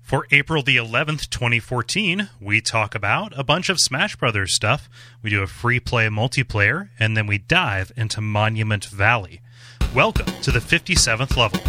For April the 11th, 2014, we talk about a bunch of Smash Brothers stuff. We do a free play multiplayer, and then we dive into Monument Valley. Welcome to the 57th level.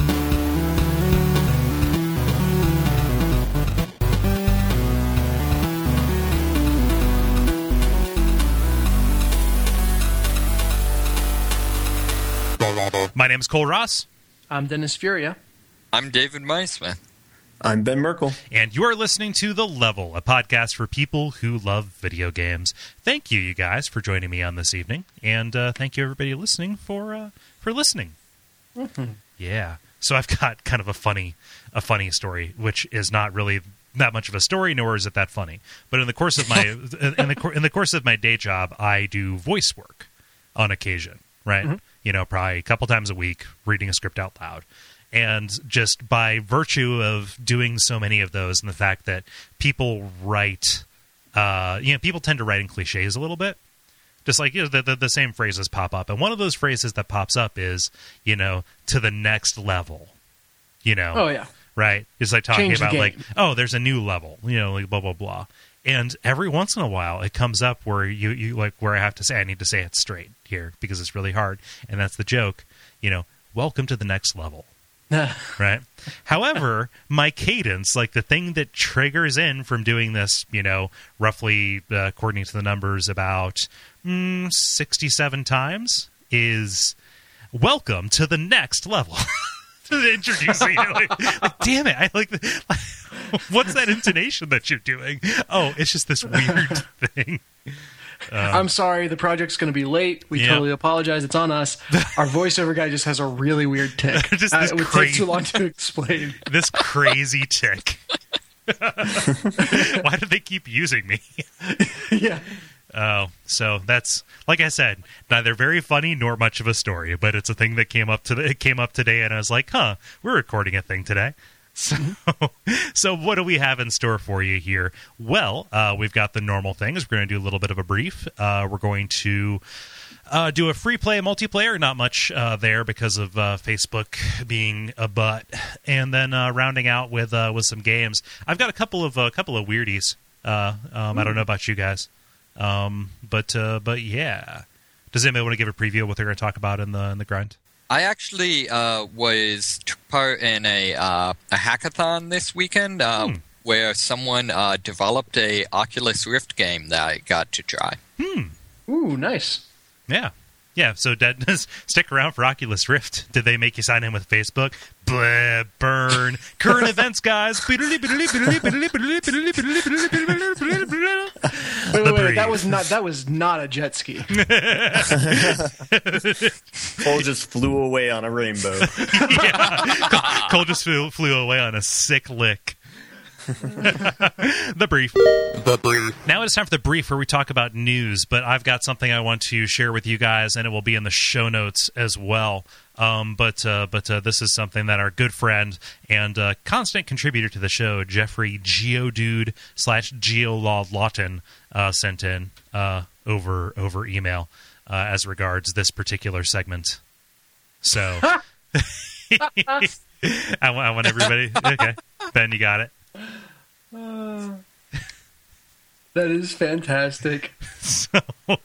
My name is Cole Ross. I'm Dennis Furia. I'm David Meisman. I'm Ben Merkel. And you are listening to The Level, a podcast for people who love video games. Thank you guys, for joining me on this evening. And thank you, everybody listening, for listening. Mm-hmm. Yeah. So I've got kind of a funny story, which is not really that much of a story, nor is it that funny. But in the course of my in the course of my day job, I do voice work on occasion, right? Mm-hmm. You know, probably a couple times a week, reading a script out loud. And just by virtue of doing so many of those and the fact that people write, people tend to write in cliches a little bit. Just like, the same phrases pop up. And one of those phrases that pops up is, to the next level. Oh, yeah. Right? It's like talking Change the about game. like, oh, there's a new level, like blah, blah, blah. And every once in a while, it comes up where you like where I have to say, I need to say it straight here because it's really hard. And that's the joke, welcome to the next level. Right. However, my cadence, like the thing that triggers in from doing this, roughly according to the numbers, about 67 times, is welcome to the next level. Introducing you, like, damn it! What's that intonation that you're doing? Oh, it's just this weird thing. I'm sorry, the project's going to be late. We totally apologize. It's on us. Our voiceover guy just has a really weird tick. It would take too long to explain. This crazy tick. Why do they keep using me? Yeah. Oh, so that's, like I said, neither very funny nor much of a story, but it's a thing that came up today, and I was like, we're recording a thing today. So what do we have in store for you here? Well, we've got the normal things. We're going to do a little bit of a brief. We're going to do a free play multiplayer. Not much there because of Facebook being a butt, and then rounding out with some games. I've got a couple of weirdies. I don't know about you guys, but yeah. Does anybody want to give a preview of what they're going to talk about in the grind? I actually took part in a hackathon this weekend where someone developed a Oculus Rift game that I got to try. Ooh, nice. Yeah. Yeah, so stick around for Oculus Rift. Did they make you sign in with Facebook? Blah, burn. Current events, guys. Wait, that was not a jet ski. Cole just flew away on a rainbow. Yeah. Cole just flew away on a sick lick. The brief. Now it is time for the brief where we talk about news, but I've got something I want to share with you guys, and it will be in the show notes as well. But this is something that our good friend and constant contributor to the show, Jeffrey Geodude/GeoLawLawton, sent in over email as regards this particular segment. So I want everybody. Okay, Ben, you got it. That is fantastic. So open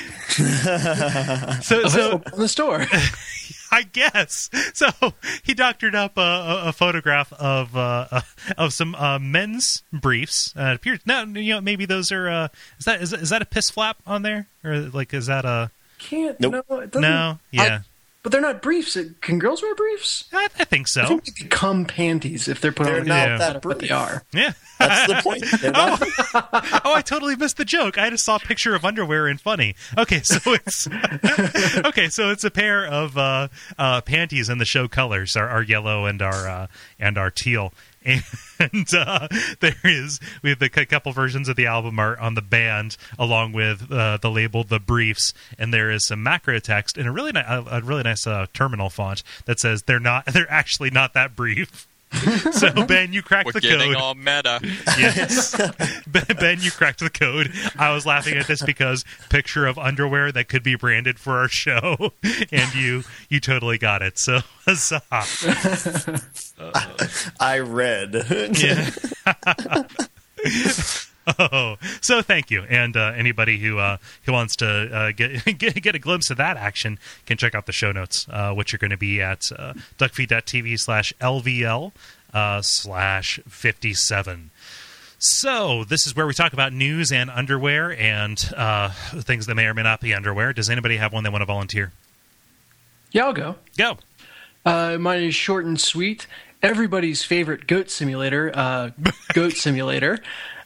the store. I guess. So he doctored up a photograph of some men's briefs. It appears now, maybe those are. Is that a piss flap on there, or like is that a? Can't. Nope. No, it doesn't. No. Yeah. But they're not briefs. Can girls wear briefs? I think so. I think they become panties if they're put They're on. not But that brief. they are. Yeah. That's the point. They're not I totally missed the joke. I just saw a picture of underwear and funny. Okay, so it's a pair of panties, and the show colors are yellow and our teal. And we have a couple versions of the album art on the band, along with the label "The Briefs," and there is some macro text in a really nice terminal font that says they're actually not that brief. So, Ben, you cracked the code. We're getting all meta. Yes. Ben, you cracked the code. I was laughing at this because picture of underwear that could be branded for our show, and you totally got it. So, huzzah. I read. Yeah. Oh, so thank you. And anybody who wants to get a glimpse of that action can check out the show notes, which are going to be at duckfeed.tv/LVL/57. So this is where we talk about news and underwear and things that may or may not be underwear. Does anybody have one they want to volunteer? Yeah, I'll go. Go. Mine is short and sweet. Everybody's favorite goat simulator, Goat Simulator,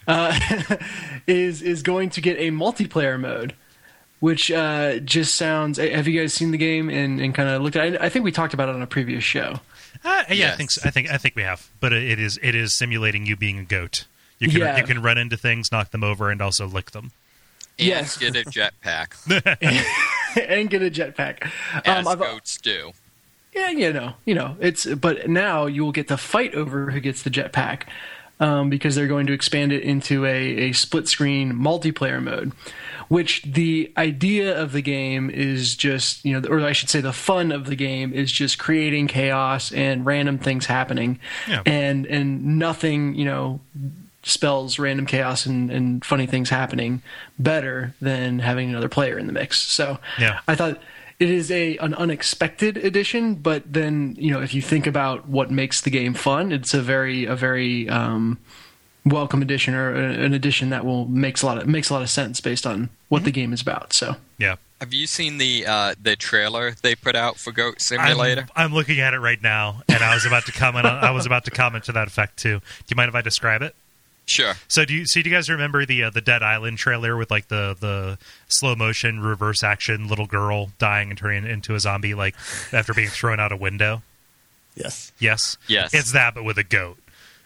is going to get a multiplayer mode, which just sounds. Have you guys seen the game and kind of looked at it? I think we talked about it on a previous show. Yeah, yes. I think we have. But it is simulating you being a goat. You can run into things, knock them over, and also lick them. And get a jetpack. And get a jetpack. As goats do. Yeah, you know, but now you will get to fight over who gets the jetpack, because they're going to expand it into a split screen multiplayer mode, which the idea of the game is just, or I should say the fun of the game is just creating chaos and random things happening. Yeah. And nothing, spells random chaos and funny things happening better than having another player in the mix. So yeah. I thought it is an unexpected addition, but then, if you think about what makes the game fun, it's a very welcome addition, or an addition that makes a lot of sense based on what the game is about. So yeah. Have you seen the trailer they put out for Goat Simulator? I'm looking at it right now, and I was about to comment to that effect too. Do you mind if I describe it? Sure. So do you guys remember the Dead Island trailer with like the slow motion reverse action little girl dying and turning into a zombie like after being thrown out a window? Yes. Yes. It's that, but with a goat.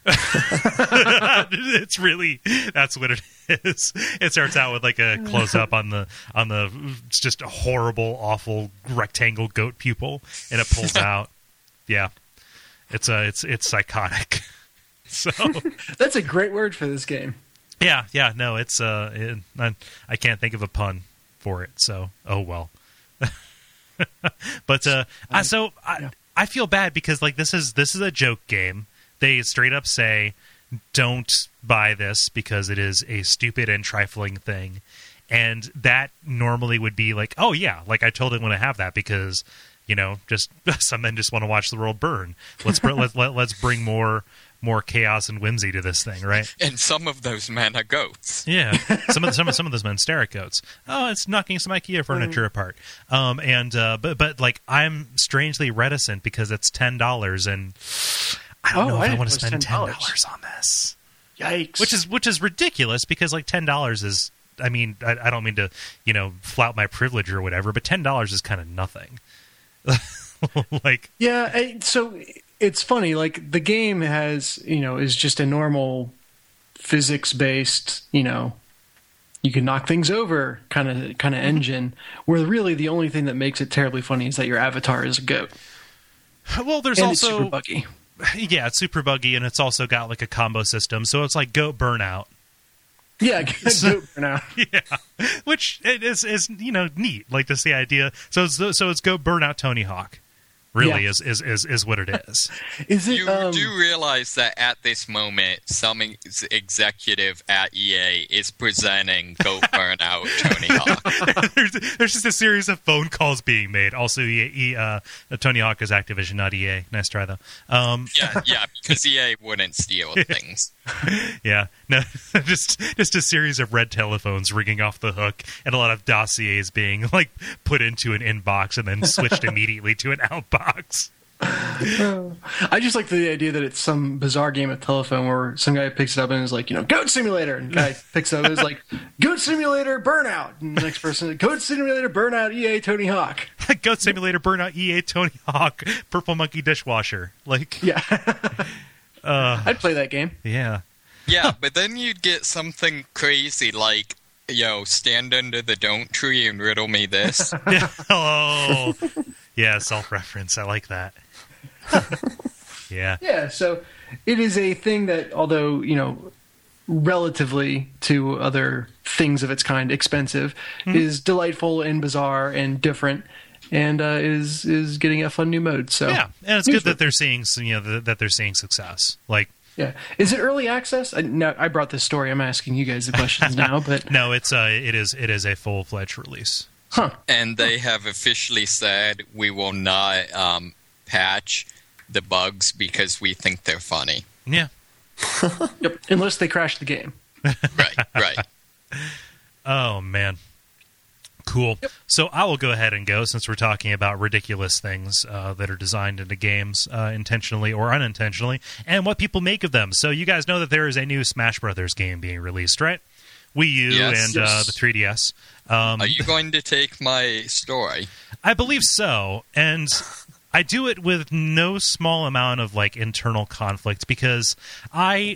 It's really, that's what it is. It starts out with like a close up on the just a horrible, awful rectangle goat pupil, and it pulls out. Yeah, it's psychotic. So that's a great word for this game. Yeah, no, it's I can't think of a pun for it. So oh well. But I feel bad because like this is a joke game. They straight up say, don't buy this because it is a stupid and trifling thing. And that normally would be like, oh, yeah, like I totally want to have that because, just some men just want to watch the world burn. Let's bring more chaos and whimsy to this thing, right? And some of those men are goats. Yeah, some of those men stare at goats. Oh, it's knocking some IKEA furniture apart. But like I'm strangely reticent because it's $10 and I don't know if I want to spend $10 on this. Yikes! Which is ridiculous because like $10 is. I mean, I don't mean to flout my privilege or whatever, but $10 is kind of nothing. Like so it's funny. Like the game has is just a normal physics based you can knock things over kind of engine. Where really the only thing that makes it terribly funny is that your avatar is a goat. Well, there's and also it's super buggy. Yeah, it's super buggy, and it's also got like a combo system, so it's like Goat Burnout. Yeah, Goat Burnout. Yeah, which is neat, like to see the idea. So it's Goat Burnout Tony Hawk. Really is what it is. Is it? You do realize that at this moment, some executive at EA is presenting Goat Burnout Tony Hawk. There's just a series of phone calls being made. Also, Tony Hawk is Activision, not EA. Nice try though. Yeah, because EA wouldn't steal things. Yeah, no, just a series of red telephones ringing off the hook, and a lot of dossiers being like put into an inbox and then switched immediately to an outbox. I just like the idea that it's some bizarre game of telephone where some guy picks it up and is like, Goat Simulator, and the guy picks it up and is like, Goat Simulator Burnout, and the next person, Goat Simulator Burnout EA Tony Hawk. Goat Simulator Burnout EA Tony Hawk Purple Monkey Dishwasher. Like, yeah. I'd play that game. Yeah. Yeah, but then you'd get something crazy like, stand under the don't tree and riddle me this. Yeah. Oh. Yeah, self-reference. I like that. Yeah. Yeah, so it is a thing that, although, relatively to other things of its kind, expensive, is delightful and bizarre and different, and is getting a fun new mode. So Yeah, and it's good that they're seeing, that they're seeing success. Like, yeah, is it early access? Now, I brought this story. I'm asking you guys the questions now, but no, it is a full-fledged release. huh? And they have officially said we will not patch the bugs because we think they're funny. Yeah. Yep. Unless they crash the game. Right. Oh, man. Cool. Yep. So I will go ahead and go, since we're talking about ridiculous things that are designed into games intentionally or unintentionally, and what people make of them. So you guys know that there is a new Smash Brothers game being released, right? Wii U and the 3DS. Are you going to take my story? I believe so, and I do it with no small amount of internal conflict, because I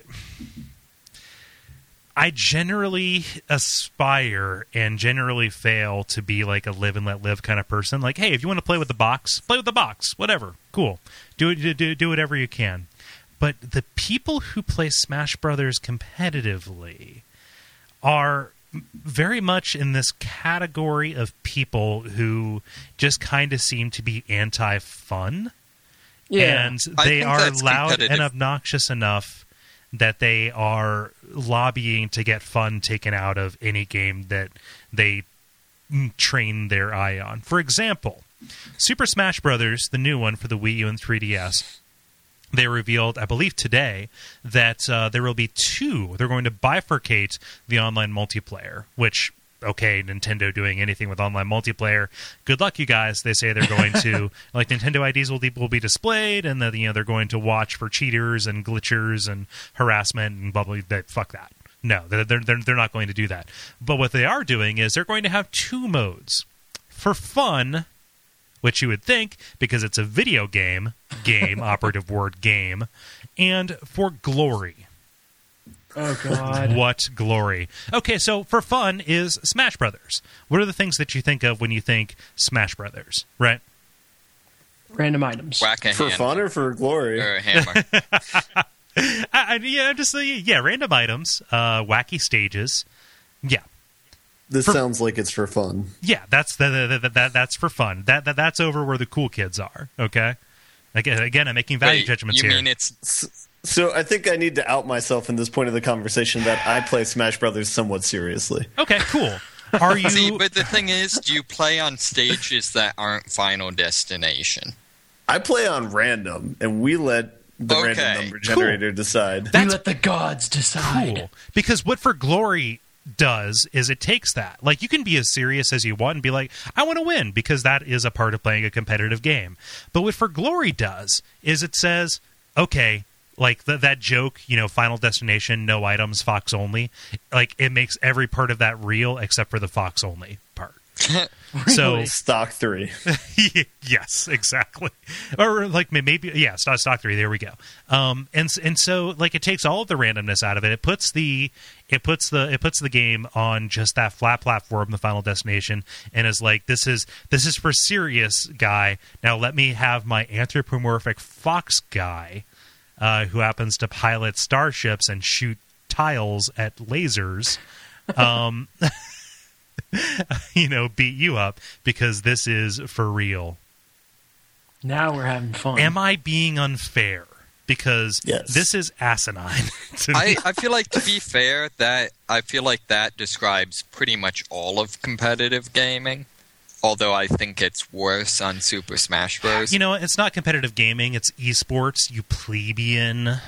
generally aspire and generally fail to be a live and let live kind of person. Like, hey, if you want to play with the box, play with the box. Whatever. Cool. Do whatever you can. But the people who play Smash Brothers competitively are very much in this category of people who just kind of seem to be anti-fun. Yeah. And they are loud and obnoxious enough that they are lobbying to get fun taken out of any game that they train their eye on. For example, Super Smash Brothers, the new one for the Wii U and 3DS, they revealed, I believe today, that there will be they're going to bifurcate the online multiplayer, which, okay, Nintendo doing anything with online multiplayer, good luck, you guys. They say they're going to, Nintendo IDs will be displayed, and that they're going to watch for cheaters and glitchers and harassment and blah, blah, blah. Fuck that. No, they're not going to do that. But what they are doing is they're going to have two modes. For fun, which you would think, because it's a video game, operative word game, and for glory. Oh, God. What glory. Okay, so for fun is Smash Brothers. What are the things that you think of when you think Smash Brothers, right? Random items. Whack a For hand. fun or for glory? Or a hammer. Random items, wacky stages. Yeah. This sounds like it's for fun. Yeah, that's that's for fun. That's over where the cool kids are. Okay. Again, I'm making value judgments here. You mean it's? So I think I need to out myself in this point of the conversation that I play Smash Brothers somewhat seriously. Okay, cool. Are you? See, but the thing is, do you play on stages that aren't Final Destination? I play on random, and we let the random number generator decide. We let the gods decide. Cool. Because what For Glory does is it takes that. You can be as serious as you want and be like, I want to win, because that is a part of playing a competitive game. But what For Glory does is it says, okay, that joke, Final Destination, no items, Fox only, it makes every part of that real except for the Fox only part. So Stock 3. Yes, exactly. Or maybe Stock 3. There we go. And so it takes all of the randomness out of it. It puts the game on just that flat platform, the Final Destination, and is this is for serious guy. Now let me have my anthropomorphic fox guy, who happens to pilot starships and shoot tiles at lasers. Beat you up, because this is for real. Now we're having fun. Am I being unfair? Because yes. This is asinine to me. I feel like, to be fair, that describes pretty much all of competitive gaming. Although I think it's worse on Super Smash Bros. It's not competitive gaming, it's esports, you plebeian.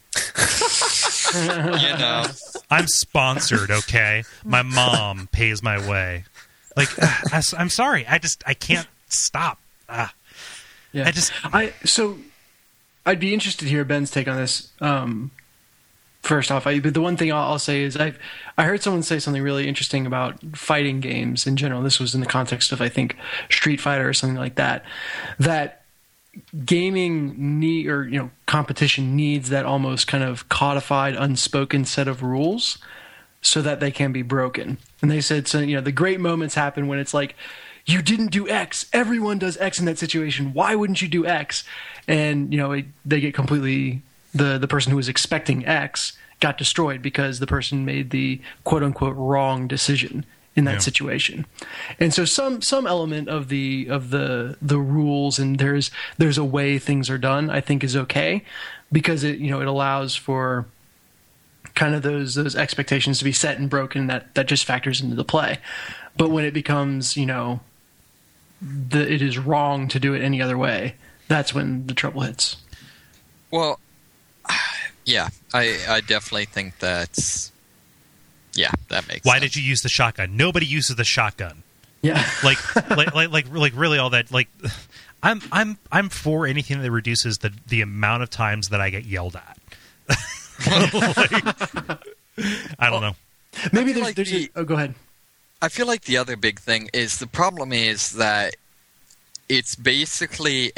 I'm sponsored, okay? My mom pays my way. I'm sorry. I can't stop. Yeah. I'd be interested to hear Ben's take on this. First off, but the one thing I'll say is I heard someone say something really interesting about fighting games in general. This was in the context of, I think, Street Fighter or something like that. That gaming competition needs that almost kind of codified, unspoken set of rules so that they can be broken. And they said, so the great moments happen when it's you didn't do X. Everyone does X in that situation. Why wouldn't you do X? And, they get completely, the person who was expecting X got destroyed because the person made the quote unquote wrong decision in that situation. And so some element of the rules, and there's a way things are done, I think is okay, because it allows for kind of those expectations to be set and broken, that just factors into the play. But when it becomes, it is wrong to do it any other way, that's when the trouble hits. Well, yeah, I definitely think that's... Yeah, that makes Why sense. did you use the shotgun? Nobody uses the shotgun. Yeah. like really all that, like, I'm for anything that reduces the amount of times that I get yelled at. I don't know. Maybe go ahead. I feel like the other big thing is, the problem is that it's basically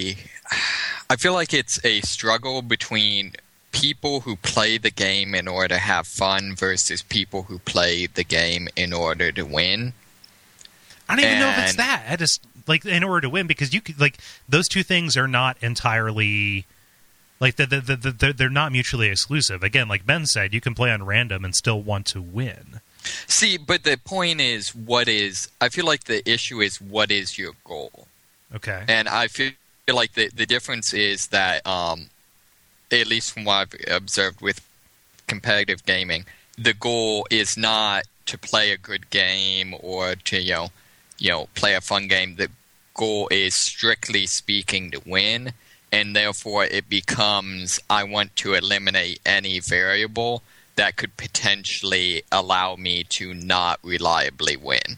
I feel like it's a struggle between people who play the game in order to have fun versus people who play the game in order to win. I don't even know if it's that. I just, like, in order to win, because you could, like, those two things are not entirely, like, they're not mutually exclusive. Again, like Ben said, you can play on random and still want to win. See, but the point is, I feel like the issue is, what is your goal? Okay. And I feel like the difference is that, at least from what I've observed with competitive gaming, the goal is not to play a good game or to, play a fun game. The goal is, strictly speaking, to win, and therefore it becomes, I want to eliminate any variable that could potentially allow me to not reliably win.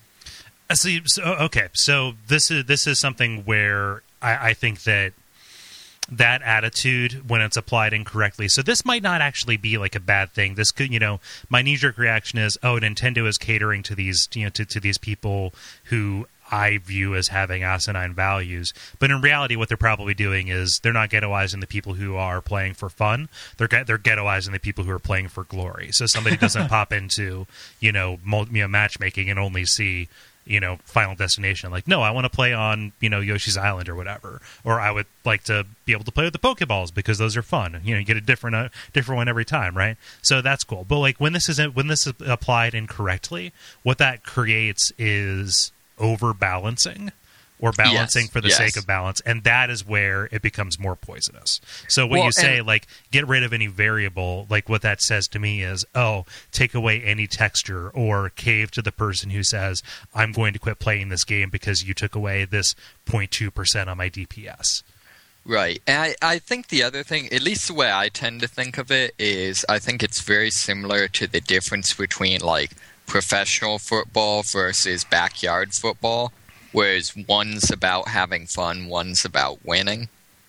Okay, so this is something where I think that attitude, when it's applied incorrectly, so this might not actually be like a bad thing. This could, my knee-jerk reaction is, Nintendo is catering to these, to these people who I view as having asinine values. But in reality, what they're probably doing is they're not ghettoizing the people who are playing for fun. They're ghettoizing the people who are playing for glory. So somebody doesn't pop into, matchmaking and only see, Final Destination. Like, no, I want to play on, Yoshi's Island or whatever. Or I would like to be able to play with the Pokeballs because those are fun. You get a different one every time, right? So that's cool. But like when this is applied incorrectly, what that creates is overbalancing, or balancing for the sake of balance, and that is where it becomes more poisonous. So when you say, like, get rid of any variable, like, what that says to me is, take away any texture, or cave to the person who says, I'm going to quit playing this game because you took away this 0.2% on my DPS. Right. And I think the other thing, at least the way I tend to think of it, is I think it's very similar to the difference between, like, professional football versus backyard football, whereas one's about having fun, one's about winning.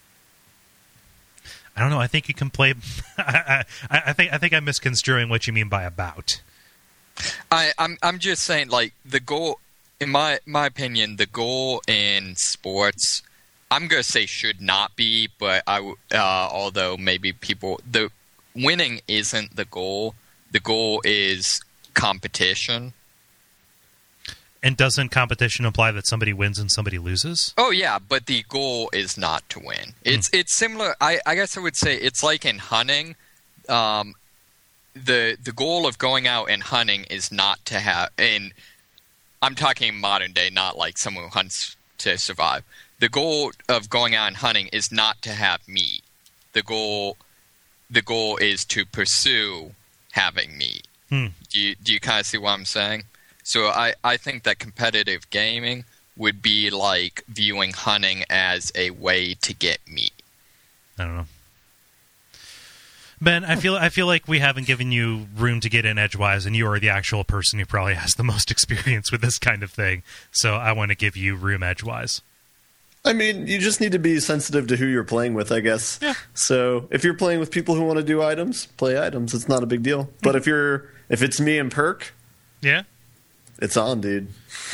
I don't know. I think you can play. I think I'm misconstruing what you mean by about. I'm just saying, like, the goal, in my opinion, the goal in sports, I'm gonna say should not be, but although maybe the winning isn't the goal. The goal is competition. And doesn't competition imply that somebody wins and somebody loses? Oh, yeah, but the goal is not to win. It's similar. I guess I would say it's like in hunting. The goal of going out and hunting is not to have... And I'm talking modern day, not like someone who hunts to survive. The goal of going out and hunting is not to have meat. The goal is to pursue having meat. Do you kind of see what I'm saying? So I think that competitive gaming would be like viewing hunting as a way to get meat. I don't know. Ben, I feel like we haven't given you room to get in edgewise, and you are the actual person who probably has the most experience with this kind of thing. So I want to give you room edgewise. I mean, you just need to be sensitive to who you're playing with, I guess. Yeah. So if you're playing with people who want to do items, play items. It's not a big deal. But if it's me and Perk, yeah, it's on, dude.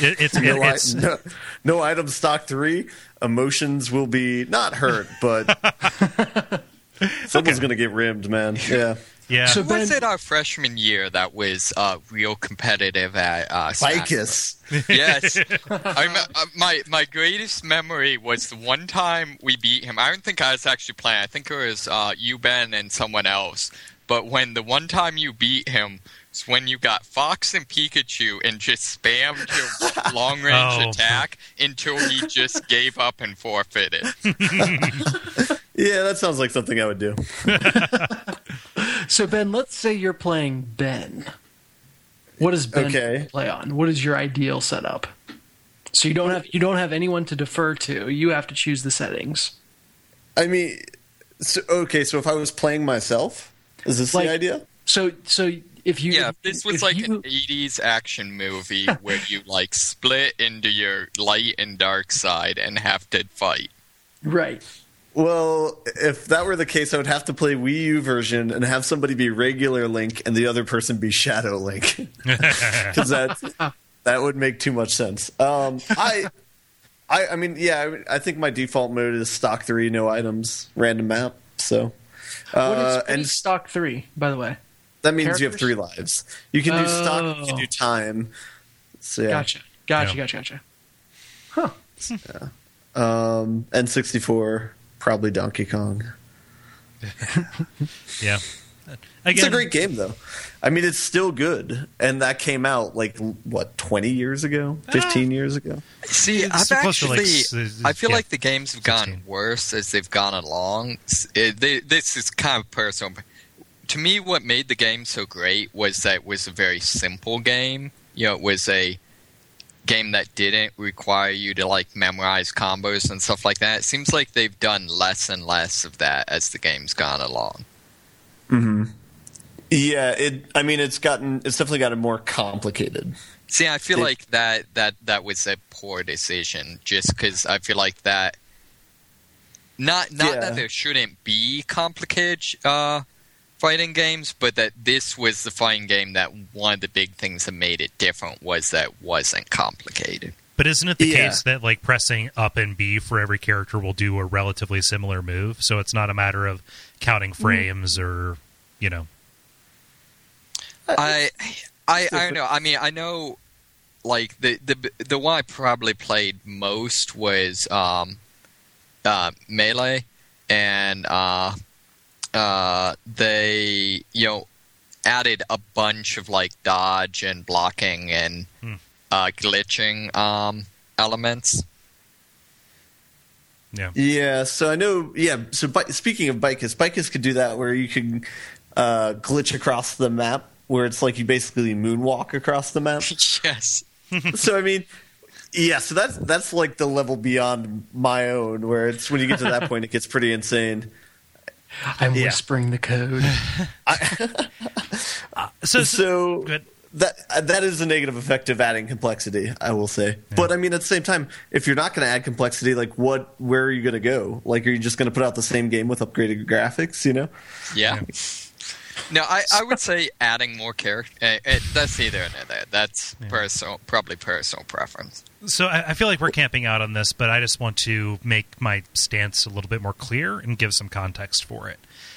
No item stock 3. Emotions will be not hurt, but someone's going to get rimmed, man. Yeah. Yeah. So Who was Ben- it our freshman year that was real competitive at Smash Vicus. Bros? Yes. My greatest memory was the one time we beat him. I don't think I was actually playing. I think it was you, Ben, and someone else. But when the one time you beat him was when you got Fox and Pikachu and just spammed your long-range attack until he just gave up and forfeited. Yeah, that sounds like something I would do. So Ben, let's say you're playing Ben. What does Ben play on? What is your ideal setup? So you don't have anyone to defer to. You have to choose the settings. I mean, so if I was playing myself, is this the idea? So if you this was like an 80s action movie where you like split into your light and dark side and have to fight. Right. Well, if that were the case, I would have to play Wii U version and have somebody be regular Link and the other person be Shadow Link, because that would make too much sense. I think my default mode is stock 3, no items, random map. So, what is stock 3, by the way? That means you have 3 lives. You can do stock, you can do time. So yeah. Gotcha. Huh. Yeah. N64. Probably Donkey Kong. Yeah. It's a great game, though. I mean, it's still good. And that came out, 20 years ago? 15 years ago? See, I feel like the games have gotten worse as they've gone along. This is kind of personal. To me, what made the game so great was that it was a very simple game. It was a game that didn't require you to memorize combos and stuff like that. It seems like they've done less and less of that as the game's gone along. Mm-hmm. Yeah, it's definitely gotten more complicated. See, I feel like that was a poor decision, just because I feel like that not that there shouldn't be complicated fighting games, but that this was the fighting game that one of the big things that made it different was that it wasn't complicated. But isn't it the case that pressing up and B for every character will do a relatively similar move? So it's not a matter of counting frames or, I don't know. I mean, I know the one I probably played most was Melee, and they added a bunch of dodge and blocking and glitching elements. Yeah. So I know. Yeah. So speaking of Bicus could do that, where you can glitch across the map, where it's you basically moonwalk across the map. Yes. So I mean, yeah. So that's the level beyond my own, where it's when you get to that point, it gets pretty insane. I'm whispering the code. So that is a negative effect of adding complexity, I will say. Yeah. But I mean, at the same time, if you're not going to add complexity, where are you going to go? Are you just going to put out the same game with upgraded graphics? Yeah. No, I would say adding more character. That's either or neither. That's probably personal preference. So I feel like we're camping out on this, but I just want to make my stance a little bit more clear and give some context for it.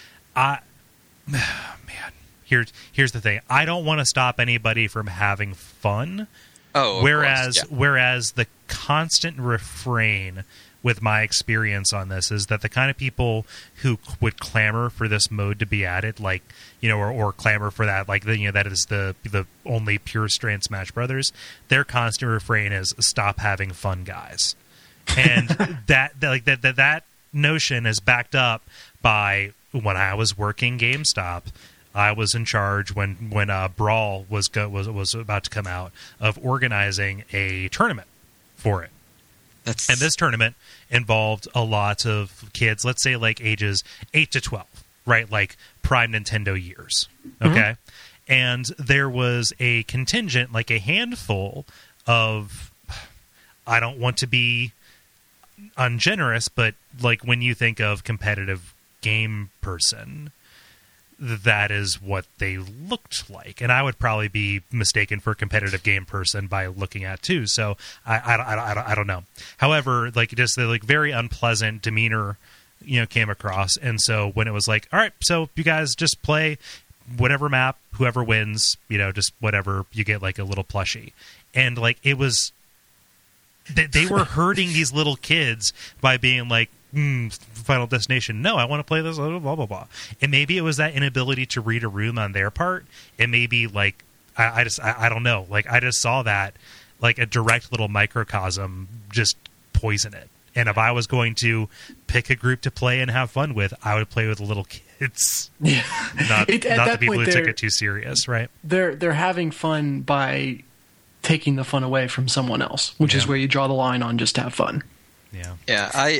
Here's the thing. I don't want to stop anybody from having fun. Oh, whereas the constant refrain with my experience on this is that the kind of people who would clamor for this mode to be added, or clamor for that, that is the only pure strand Smash Brothers, their constant refrain is "stop having fun, guys," and that notion is backed up by when I was working GameStop. I was in charge when Brawl was about to come out of organizing a tournament for it. And this tournament involved a lot of kids, let's say ages 8 to 12, right? Prime Nintendo years, okay? Mm-hmm. And there was a contingent, a handful of, I don't want to be ungenerous, but when you think of competitive game person, that is what they looked like, and I would probably be mistaken for a competitive game person by looking at too. So I don't know. However, just the very unpleasant demeanor, came across, and so when it was all right, so you guys just play whatever map, whoever wins, just whatever, you get like a little plushie. And like it was, they were hurting these little kids by being like, Final Destination, no, I want to play this, blah, blah, blah, blah. And maybe it was that inability to read a room on their part. And maybe like, I don't know. Like I just saw that like a direct little microcosm just poison it. And if I was going to pick a group to play and have fun with, I would play with little kids. Yeah. Not the people who took it too serious, right? They're having fun by taking the fun away from someone else, which is where you draw the line on just to have fun. Yeah. Yeah, I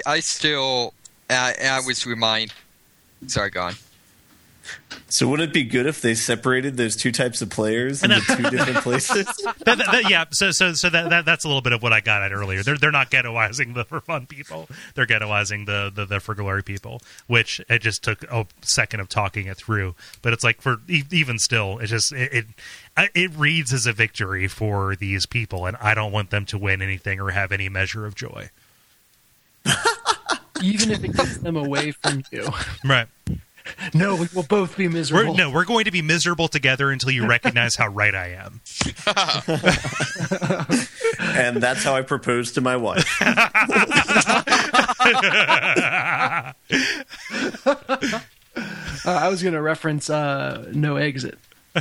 was reminded... Sorry, go on. So wouldn't it be good if they separated those two types of players into two different places? Yeah, so that's a little bit of what I got at earlier. They're not ghettoizing the for fun people. They're ghettoizing the for glory people, which it just took a second of talking it through. But it's like for even still, it just it reads as a victory for these people, and I don't want them to win anything or have any measure of joy. Even if it gets them away from you, right? No, we will both be miserable. We're going to be miserable together until you recognize how right I am. And that's how I proposed to my wife. I was going to reference No Exit.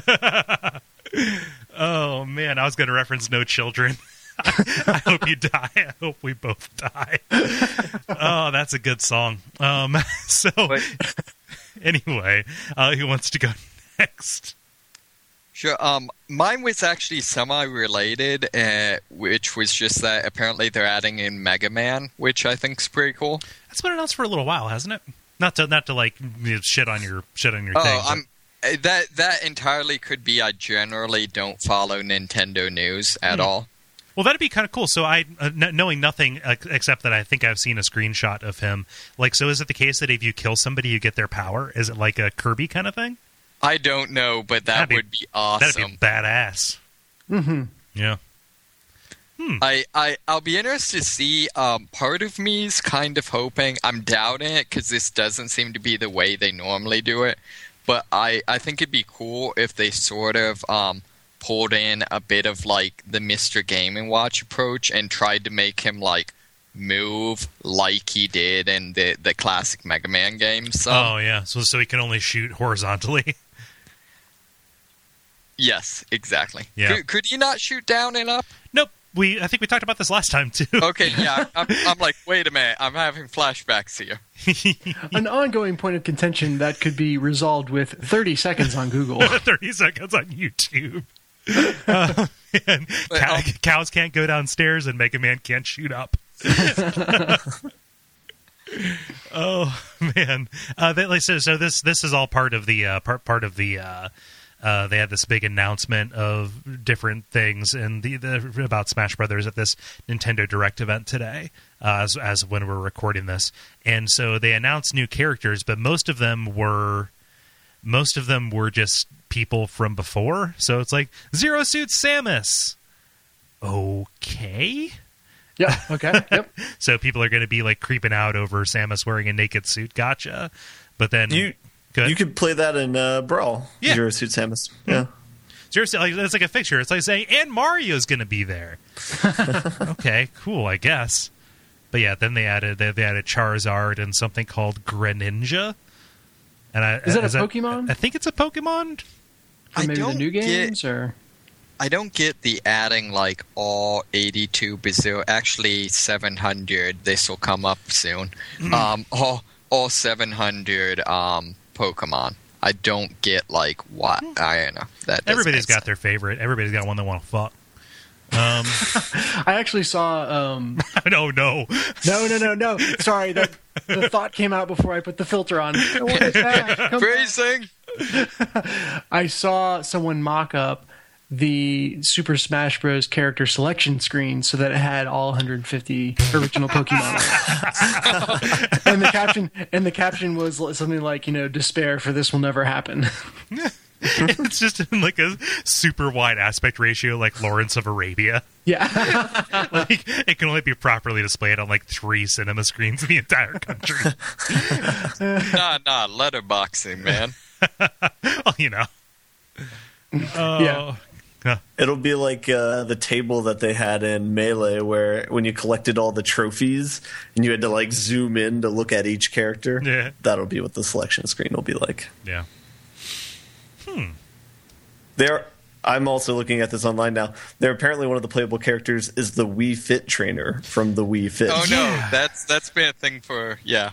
Oh, man. I was going to reference No Children. I hope you die. I hope we both die. Oh, that's a good song. Anyway, who wants to go next? Sure. Mine was actually semi-related, which was just that apparently they're adding in Mega Man, which I think is pretty cool. That's been announced for a little while, hasn't it? Not to like shit on your thing. That entirely could be. I generally don't follow Nintendo news at all. Well, that'd be kind of cool. So knowing nothing except that I think I've seen a screenshot of him. Like, so is it the case that if you kill somebody, you get their power? Is it like a Kirby kind of thing? I don't know, but that would be awesome. That'd be badass. Mm-hmm. Yeah. I'll be interested to see. Part of me is kind of hoping. I'm doubting it because this doesn't seem to be the way they normally do it. But I think it'd be cool if they sort of pulled in a bit of like the Mr. Game & Watch approach and tried to make him like move like he did in the classic Mega Man games. Oh yeah, so he can only shoot horizontally. Yes, exactly. Yeah. Could he not shoot down and up? Nope. I think we talked about this last time too. Okay, yeah. I'm like, wait a minute. I'm having flashbacks here. An ongoing point of contention that could be resolved with 30 seconds on Google. 30 seconds on YouTube. Cows can't go downstairs and Mega Man can't shoot up. Oh man! So this is all part of the part of the. They had this big announcement of different things and about Smash Brothers at this Nintendo Direct event today, as when we're recording this. And so they announced new characters, but most of them were just people from before. So it's like Zero Suit Samus. Okay. Yeah. Okay. Yep. So people are going to be like creeping out over Samus wearing a naked suit. Gotcha. But then you could play that in Brawl. Yeah. Zero Suit Samus. Yeah. Zero Suit, like, it's like a fixture. It's like saying, and Mario's going to be there. Okay, cool, I guess. But yeah, then they added Charizard and something called Greninja. And is that a Pokemon? I think it's a Pokemon. Or maybe the new games, or I don't get the adding like all 82 bazillion. Actually, 700. This will come up soon. All 700 Pokemon. I don't get like what I don't know. That everybody's got their favorite. Everybody's got one they want to fuck. I actually saw. No. Sorry, the thought came out before I put the filter on. What is that? Phrasing. I saw someone mock up the Super Smash Bros. Character selection screen so that it had all 150 original Pokemon on it. and the caption was something like, despair for this will never happen. It's just in like a super wide aspect ratio, like Lawrence of Arabia. Yeah. Like it can only be properly displayed on like 3 cinema screens in the entire country. Nah, letterboxing, man. Well, you know. Yeah. It'll be like the table that they had in Melee, where when you collected all the trophies and you had to like zoom in to look at each character. Yeah. That'll be what the selection screen will be like. Yeah. I'm also looking at this online now. There apparently one of the playable characters is the Wii Fit trainer from the Wii Fit. Oh no, that's been a thing for Yeah.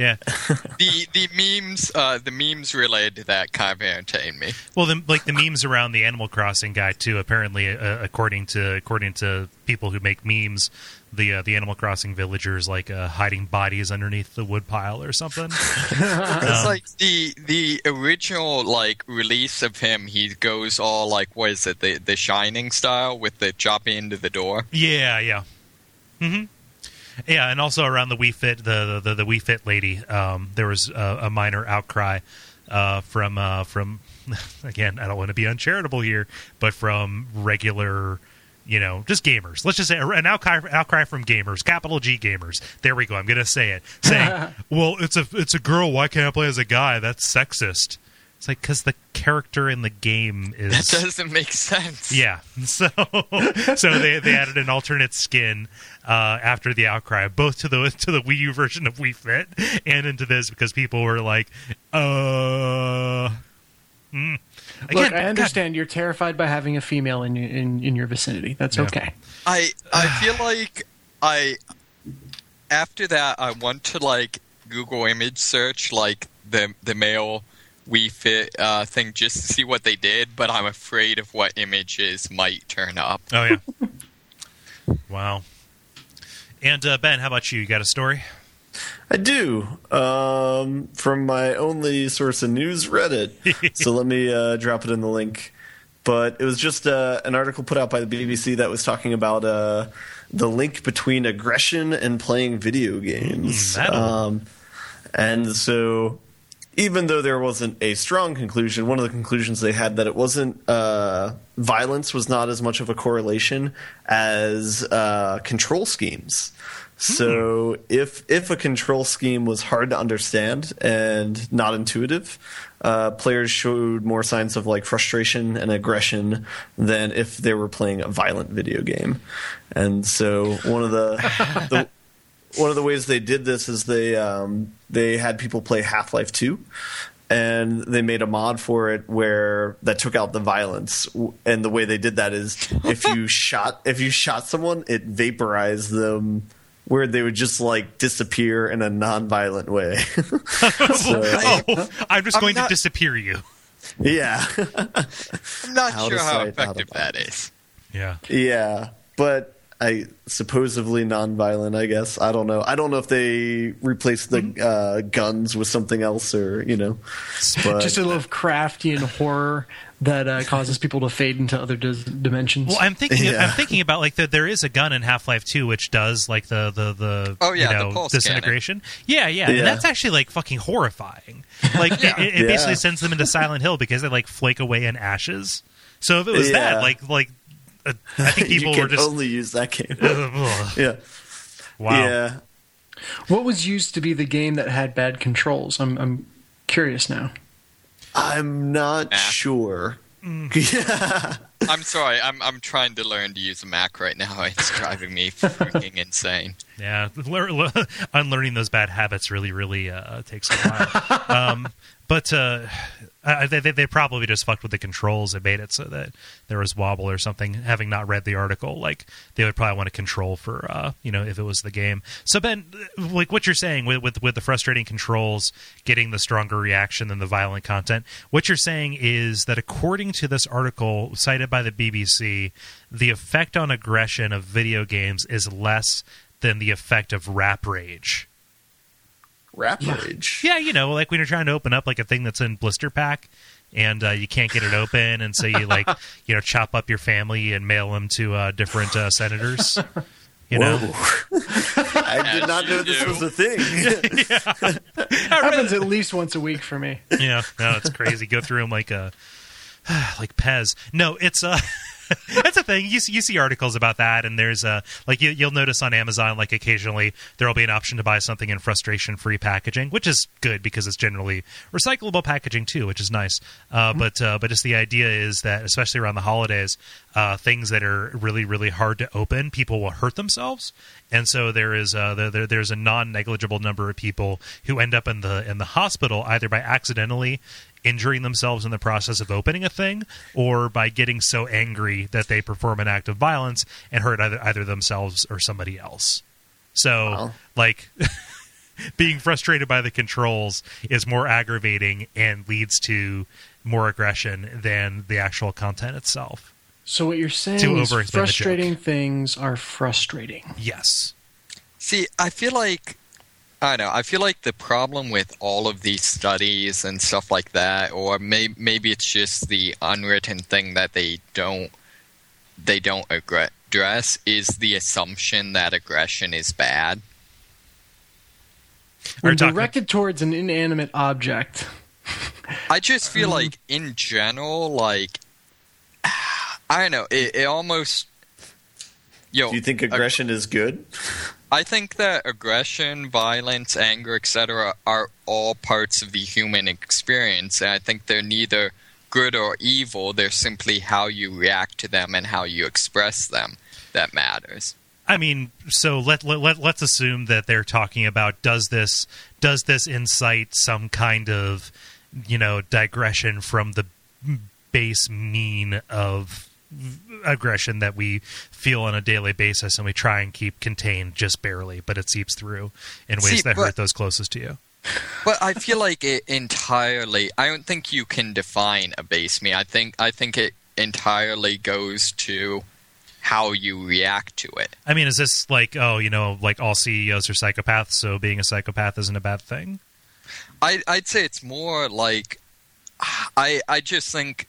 the memes related to that kind of entertain me. Well, the memes around the Animal Crossing guy too. Apparently, according to people who make memes, the Animal Crossing villagers like hiding bodies underneath the woodpile or something. It's like the original like release of him. He goes all like, what is it? The Shining style with the chopping into the door. Yeah. Mm-hmm. Yeah, and also around the Wii Fit, the Wii Fit lady, there was a minor outcry from again, I don't want to be uncharitable here, but from regular, just gamers. Let's just say an outcry from gamers, capital G gamers. There we go. I'm going to say it. Saying, well, it's a girl. Why can't I play as a guy? That's sexist. It's like, because the character in the game is... That doesn't make sense. Yeah. So they added an alternate skin after the outcry, both to the Wii U version of Wii Fit and into this, because people were like, Again, look, I understand you're terrified by having a female in your vicinity. That's okay. I feel like after that, I want to like Google image search like the male Wii Fit thing just to see what they did, but I'm afraid of what images might turn up. Oh, yeah. Wow. And Ben, how about you? You got a story? I do. From my only source of news, Reddit. So let me drop it in the link. But it was just an article put out by the BBC that was talking about the link between aggression and playing video games. And so... even though there wasn't a strong conclusion, one of the conclusions they had that it wasn't violence was not as much of a correlation as control schemes. So if a control scheme was hard to understand and not intuitive, players showed more signs of like frustration and aggression than if they were playing a violent video game. And so one of the one of the ways they did this is they had people play Half-Life 2, and they made a mod for it that took out the violence. And the way they did that is if you shot someone, it vaporized them, where they would just like disappear in a non-violent way. I'm just going to disappear you. Yeah. I'm not sure how effective that is. Yeah. Yeah, but supposedly non-violent, I guess. I don't know. I don't know if they replaced the guns with something else or, But, just a little Craftian horror that causes people to fade into other dimensions. Well, I'm thinking about like there is a gun in Half-Life 2 which does like the pulse disintegration. Yeah, and that's actually like fucking horrifying. Like it basically sends them into Silent Hill because they like flake away in ashes. So if it was that, like I think people you were just only use that game. Yeah. Wow. Yeah. What was used to be the game that had bad controls? I'm curious now. I'm not sure. Yeah. I'm sorry. I'm trying to learn to use a Mac right now. It's driving me freaking insane. Yeah, unlearning those bad habits really takes a while. But they probably just fucked with the controls and made it so that there was wobble or something. Having not read the article, like they would probably want to control for if it was the game. So Ben, like what you're saying with the frustrating controls getting the stronger reaction than the violent content, what you're saying is that according to this article cited by the BBC, the effect on aggression of video games is less than the effect of rap rage. Rap rage? Yeah, like when you're trying to open up like a thing that's in blister pack and you can't get it open, and so you like, chop up your family and mail them to different senators. I did not know this was a thing. Happens at least once a week for me. Yeah, no, it's crazy. Go through them like Pez. No, it's That's a thing. You see articles about that, and there's you'll notice on Amazon, like occasionally there will be an option to buy something in frustration-free packaging, which is good because it's generally recyclable packaging too, which is nice. But just the idea is that, especially around the holidays, things that are really, really hard to open, people will hurt themselves, and so there's a non-negligible number of people who end up in the hospital either by accidentally injuring themselves in the process of opening a thing, or by getting so angry that they perform an act of violence and hurt either themselves or somebody else. So, being frustrated by the controls is more aggravating and leads to more aggression than the actual content itself. So what you're saying is frustrating things are frustrating. Yes. See, I feel like the problem with all of these studies and stuff like that, or maybe it's just the unwritten thing that they don't address, is the assumption that aggression is bad. When directed towards an inanimate object. I just feel like, in general, I don't know, it almost... Do you think aggression is good? I think that aggression, violence, anger, etc. are all parts of the human experience, and I think they're neither good or evil. They're simply how you react to them and how you express them that matters. I mean, so let's assume that they're talking about does this incite some kind of, digression from the base mean of aggression that we feel on a daily basis and we try and keep contained just barely, but it seeps through in ways that hurt those closest to you. But I feel like it entirely, I don't think you can define a base mean. I think it entirely goes to how you react to it. I mean, is this like all CEOs are psychopaths, so being a psychopath isn't a bad thing? I'd say it's more like, I just think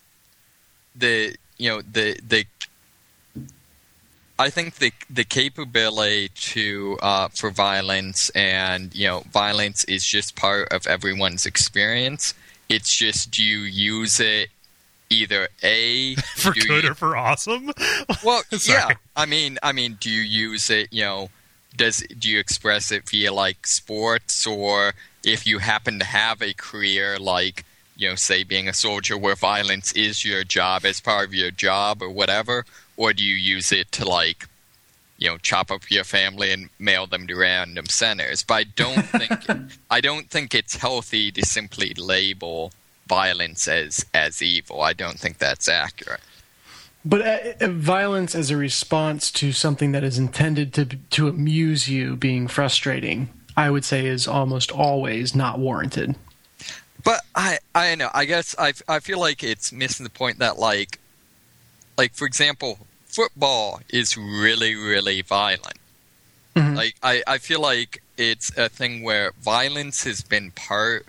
I think the capability for violence, and violence is just part of everyone's experience. It's just, do you use it either for good or for awesome? Well, yeah. I mean, do you use it? Do you express it via like sports, or if you happen to have a career like, say being a soldier where violence is your job as part of your job or whatever, or do you use it to chop up your family and mail them to random centers? But I don't think it's healthy to simply label violence as evil. I don't think that's accurate. But violence as a response to something that is intended to amuse you being frustrating, I would say, is almost always not warranted. But I don't know. I guess I feel like it's missing the point that like for example, football is really, really violent. Mm-hmm. I feel like it's a thing where violence has been part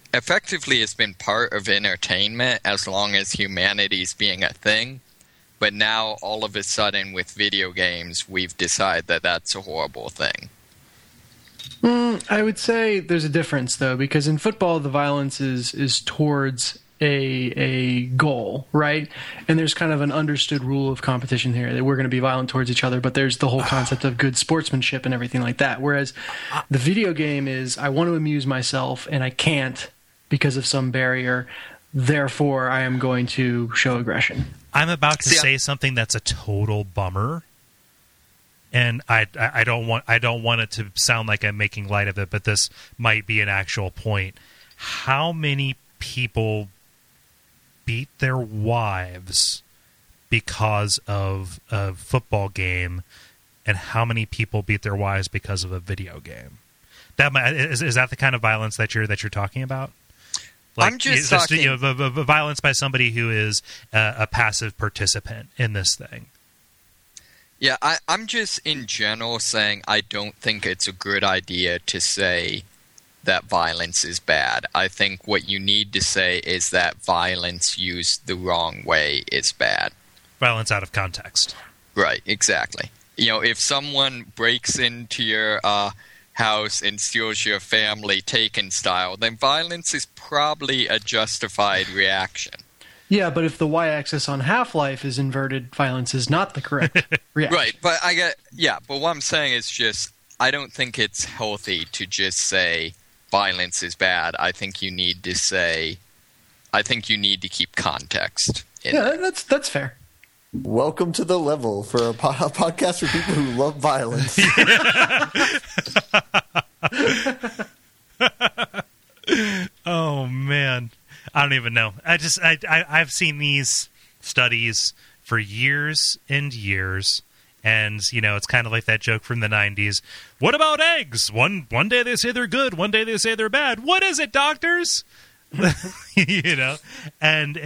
of entertainment as long as humanity's being a thing. But now all of a sudden with video games, we've decided that that's a horrible thing. I would say there's a difference, though, because in football, the violence is towards a goal, right? And there's kind of an understood rule of competition here that we're going to be violent towards each other, but there's the whole concept of good sportsmanship and everything like that. Whereas the video game is, I want to amuse myself, and I can't because of some barrier. Therefore, I am going to show aggression. I'm about to say something that's a total bummer. And I don't want it to sound like I'm making light of it, but this might be an actual point. How many people beat their wives because of a football game, and how many people beat their wives because of a video game? Is that the kind of violence that you're talking about? I'm just talking violence by somebody who is a passive participant in this thing. Yeah, I'm just in general saying I don't think it's a good idea to say that violence is bad. I think what you need to say is that violence used the wrong way is bad. Violence out of context. Right, exactly. If someone breaks into your house and steals your family Taken style, then violence is probably a justified reaction. Yeah, but if the y-axis on Half-Life is inverted, violence is not the correct reaction. Right, but but what I'm saying is just, I don't think it's healthy to just say violence is bad. I think you need to keep context in it. That's fair. Welcome to the level for a podcast for people who love violence. Oh man, I don't even know. I've seen these studies for years and years, and it's kind of like that joke from the 90s. What about eggs? One day they say they're good, one day they say they're bad. What is it, doctors? And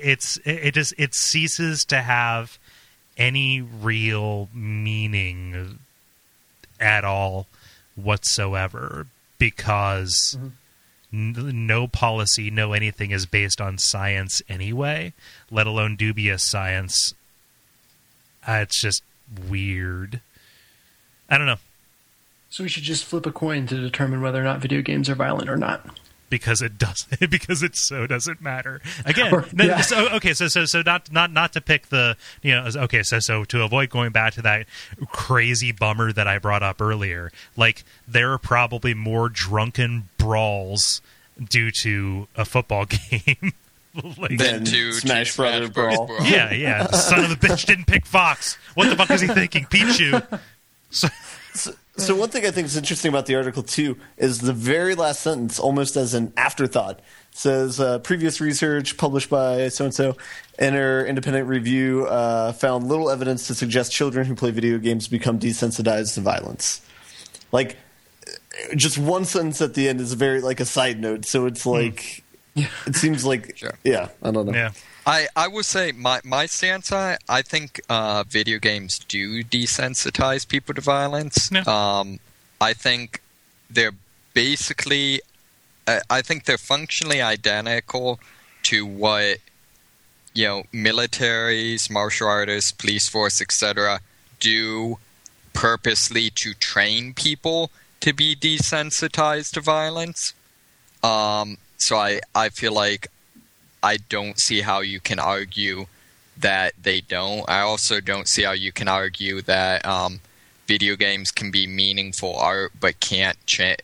it ceases to have any real meaning at all whatsoever, because no policy, no anything is based on science anyway, let alone dubious science. It's just weird. I don't know. So we should just flip a coin to determine whether or not video games are violent or not. Because it doesn't. Because it so doesn't matter. Again, Yeah. So not to pick the so to avoid going back to that crazy bummer that I brought up earlier. Like, there are probably more drunken brawls due to a football game than to Smash Brothers brawl. Yeah. The son of the bitch didn't pick Fox. What the fuck is he thinking, Pichu? So one thing I think is interesting about the article, too, is the very last sentence, almost as an afterthought, says, previous research published by so-and-so in her independent review found little evidence to suggest children who play video games become desensitized to violence. Like, just one sentence at the end is very, like, a side note, so it's like, it seems like, sure. Yeah, I don't know. Yeah. I would say my stance on it, I think video games do desensitize people to violence. Yeah. I think they're basically, I think they're functionally identical to what, militaries, martial artists, police force, etc. do purposely to train people to be desensitized to violence. So I feel like I don't see how you can argue that they don't. I also don't see how you can argue that video games can be meaningful art but can't change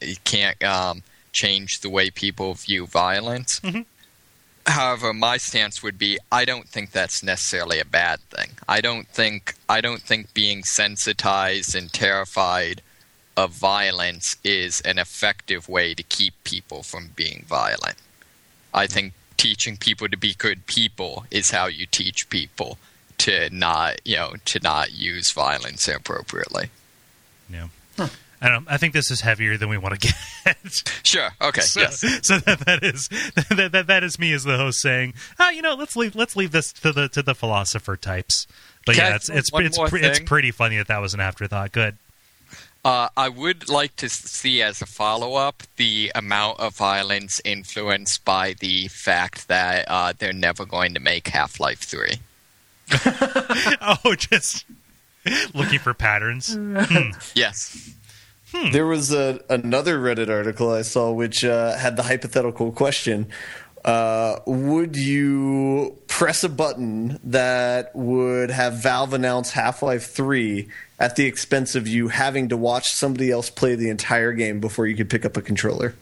the way people view violence. Mm-hmm. However, my stance would be I don't think that's necessarily a bad thing. I don't think being sensitized and terrified of violence is an effective way to keep people from being violent. I think teaching people to be good people is how you teach people to not use violence inappropriately. Yeah. Huh. I think this is heavier than we want to get. Sure. Okay. Yes. So that is me as the host saying, let's leave this to the philosopher types. But yeah, it's pretty funny that was an afterthought. Good. I would like to see as a follow-up the amount of violence influenced by the fact that they're never going to make Half-Life 3. Oh, just looking for patterns? Yes. There was another Reddit article I saw which had the hypothetical question. Would you press a button that would have Valve announce Half-Life 3 at the expense of you having to watch somebody else play the entire game before you could pick up a controller?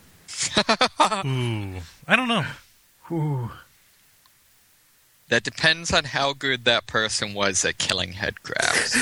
Ooh, I don't know. Ooh. That depends on how good that person was at killing head crabs.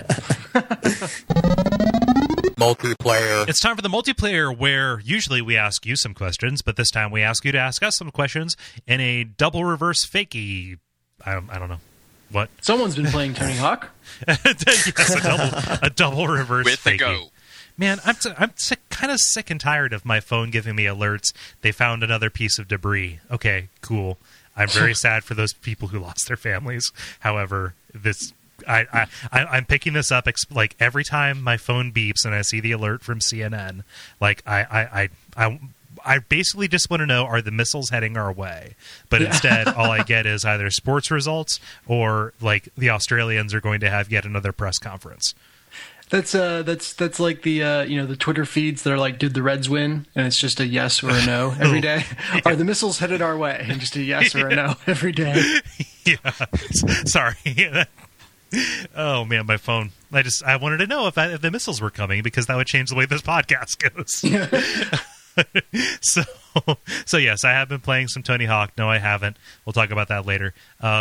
Multiplayer. It's time for the multiplayer, where usually we ask you some questions, but this time we ask you to ask us some questions in a double reverse fakey. I don't know. What? Someone's been playing Tony Hawk. Yes, a double reverse with fakey. the go. Man, I'm kind of sick and tired of my phone giving me alerts. They found another piece of debris. Okay, cool. I'm very sad for those people who lost their families. However, I'm picking this up like every time my phone beeps and I see the alert from CNN. Like I basically just want to know, are the missiles heading our way? But instead, all I get is either sports results or like the Australians are going to have yet another press conference. That's like the the Twitter feeds that are like, did the Reds win? And it's just a yes or a no every day. Are the missiles headed our way? And just a yes or a no every day. Yeah. Sorry. Oh man, my phone. I wanted to know if the missiles were coming, because that would change the way this podcast goes. Yeah. So yes, I have been playing some Tony Hawk. No, I haven't. We'll talk about that later.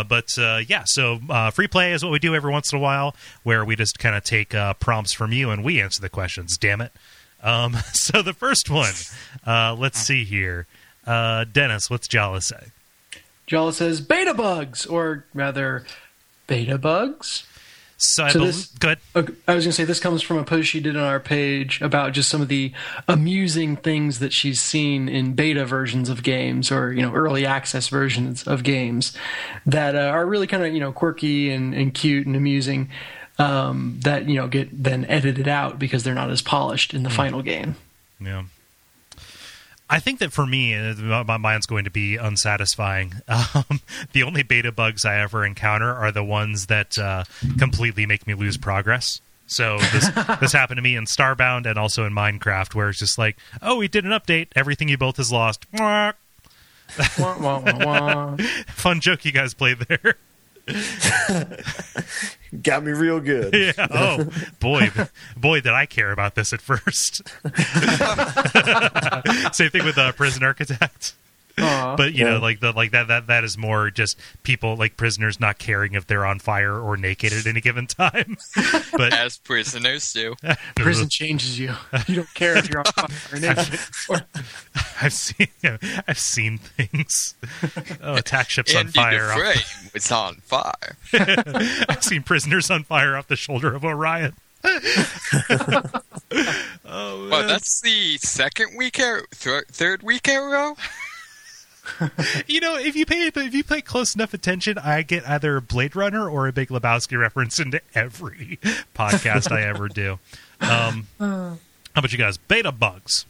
So free play is what we do every once in a while, where we just kind of take prompts from you and we answer the questions. Damn it. So the first one, let's see here. Dennis, what's Jala say? Jala says beta bugs, or rather, beta bugs. Good. Okay, I was going to say, this comes from a post she did on our page about just some of the amusing things that she's seen in beta versions of games, or early access versions of games that are really kind of quirky and cute and amusing, that get then edited out because they're not as polished in the final game. Yeah. I think that for me, my mind's going to be unsatisfying. The only beta bugs I ever encounter are the ones that completely make me lose progress. So this happened to me in Starbound and also in Minecraft, where it's just like, oh, we did an update. Everything you built is lost. Fun joke you guys played there. Got me real good. Yeah. Oh, boy, did I care about this at first. Same thing with Prison Architect. But that is more just people, like prisoners, not caring if they're on fire or naked at any given time. But as prisoners do. Prison changes you. You don't care if you're on fire or naked. I've seen things. Oh, attack ships on Andy fire. Dufresne was on fire. I've seen prisoners on fire off the shoulder of Orion. Well, that's the second week, third week in a row. If you pay close enough attention, I get either a Blade Runner or a Big Lebowski reference into every podcast I ever do. How about you guys? Beta bugs.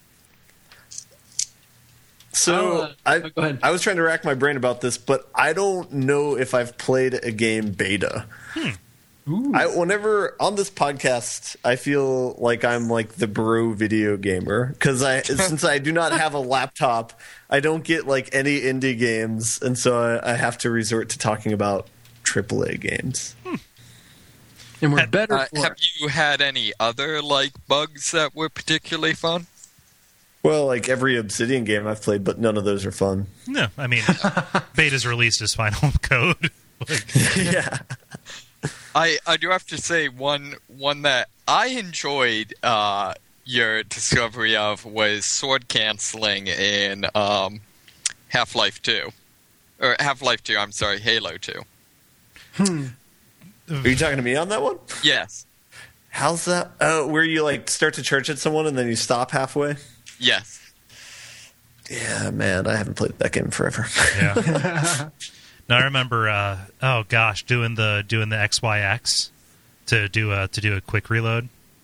So go ahead. I was trying to rack my brain about this, but I don't know if I've played a game beta. Whenever on this podcast, I feel like I'm like the bro video gamer, because since I do not have a laptop, I don't get like any indie games, and so I have to resort to talking about AAA games. And we're better for have you had any other like bugs that were particularly fun? Well, like every Obsidian game I've played, but none of those are fun. No, I mean, beta's released as final code. Yeah. I do have to say one that I enjoyed your discovery of was sword canceling in Half-Life 2. Or Half-Life 2, I'm sorry, Halo 2. Are you talking to me on that one? Yes. How's that? Where you like start to charge at someone and then you stop halfway? Yes. Yeah, man, I haven't played that game in forever. Yeah. Now I remember, doing the XYX to do a quick reload.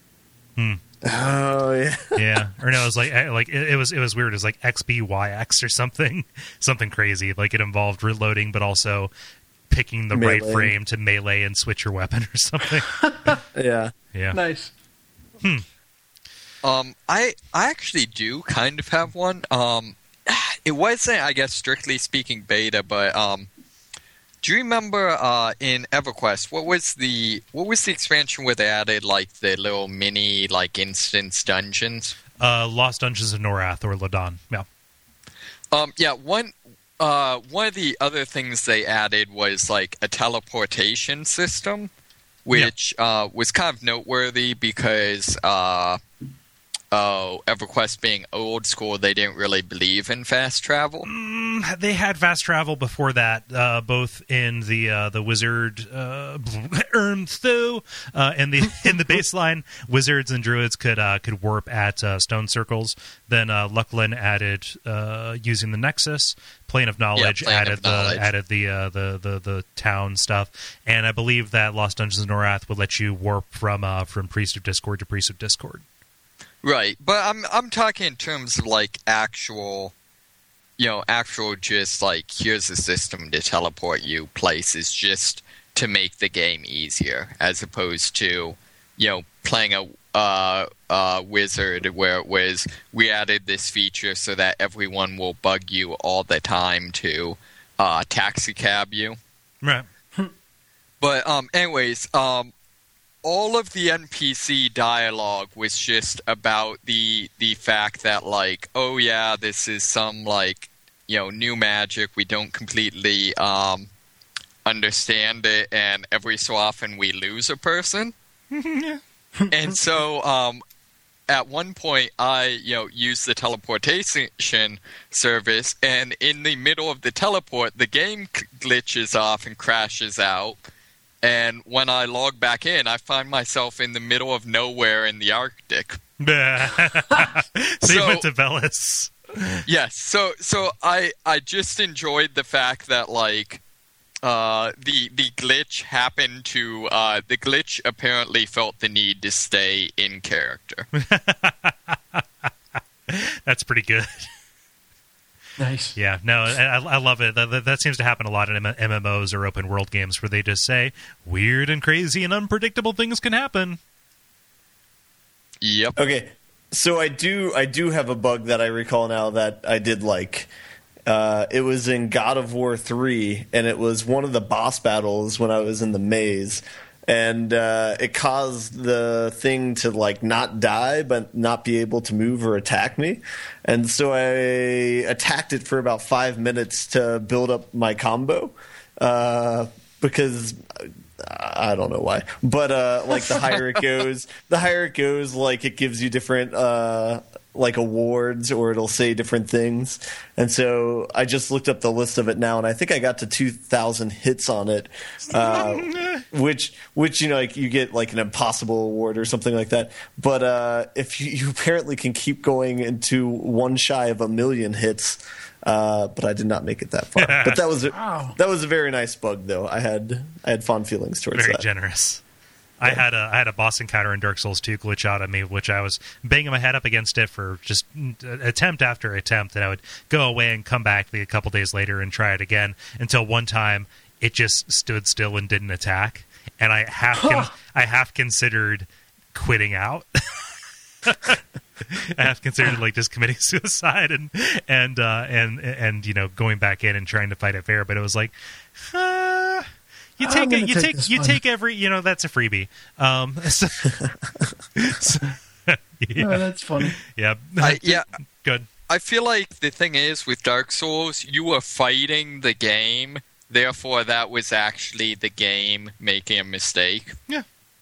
Oh yeah, yeah. Or no, it was it was weird. It was like XBYX or something crazy. Like it involved reloading, but also picking the right frame to melee and switch your weapon or something. Yeah. Nice. I actually do kind of have one. It wasn't, I guess, strictly speaking beta, but do you remember in EverQuest what was the expansion where they added like the little mini like instance dungeons? Lost Dungeons of Norath or Ladan. Yeah. One of the other things they added was like a teleportation system, which was kind of noteworthy because EverQuest being old school, they didn't really believe in fast travel. They had fast travel before that, both in the Wizard Ermthu and in the baseline. Wizards and Druids could warp at stone circles. Then Lucklin added using the Nexus. Plane of Knowledge added the town stuff, and I believe that Lost Dungeons of Norath would let you warp from Priest of Discord to Priest of Discord. Right, but I'm talking in terms of like actual just like here's a system to teleport you places just to make the game easier, as opposed to playing a wizard, where it was we added this feature so that everyone will bug you all the time to taxi cab you. Right. But anyways, all of the NPC dialogue was just about the fact that, like, oh yeah, this is some, like, new magic. We don't completely understand it, and every so often we lose a person. And so at one point I used the teleportation service, and in the middle of the teleport, the game glitches off and crashes out. And when I log back in, I find myself in the middle of nowhere in the Arctic. So you went to Veles. Yes. So I just enjoyed the fact that, like, the glitch happened to the glitch apparently felt the need to stay in character. That's pretty good. Nice. Yeah, no, I love it. That seems to happen a lot in MMOs or open world games, where they just say weird and crazy and unpredictable things can happen. Yep. Okay, so I do have a bug that I recall now that I did like. It was in God of War 3, and it was one of the boss battles when I was in the maze. And it caused the thing to, like, not die but not be able to move or attack me. And so I attacked it for about 5 minutes to build up my combo, because I don't know why. But like, the higher it goes, like, it gives you different like awards, or it'll say different things. And so I just looked up the list of it now, and I think I got to 2,000 hits on it, which like, you get like an impossible award or something like that. But if you apparently can keep going into one shy of 1,000,000 hits. But I did not make it that far. But that was a very nice bug, though. I had fond feelings towards Very that. generous. I had a boss encounter in Dark Souls 2 glitch out on me, which I was banging my head up against it for just attempt after attempt, and I would go away and come back a couple days later and try it again, until one time it just stood still and didn't attack, and I half considered quitting out. I have considered, like, just committing suicide and going back in and trying to fight it fair, but it was like, you take every, that's a freebie. Yeah. Oh, that's funny. Yeah. Good. I feel like the thing is, with Dark Souls, you were fighting the game, therefore that was actually the game making a mistake. Yeah.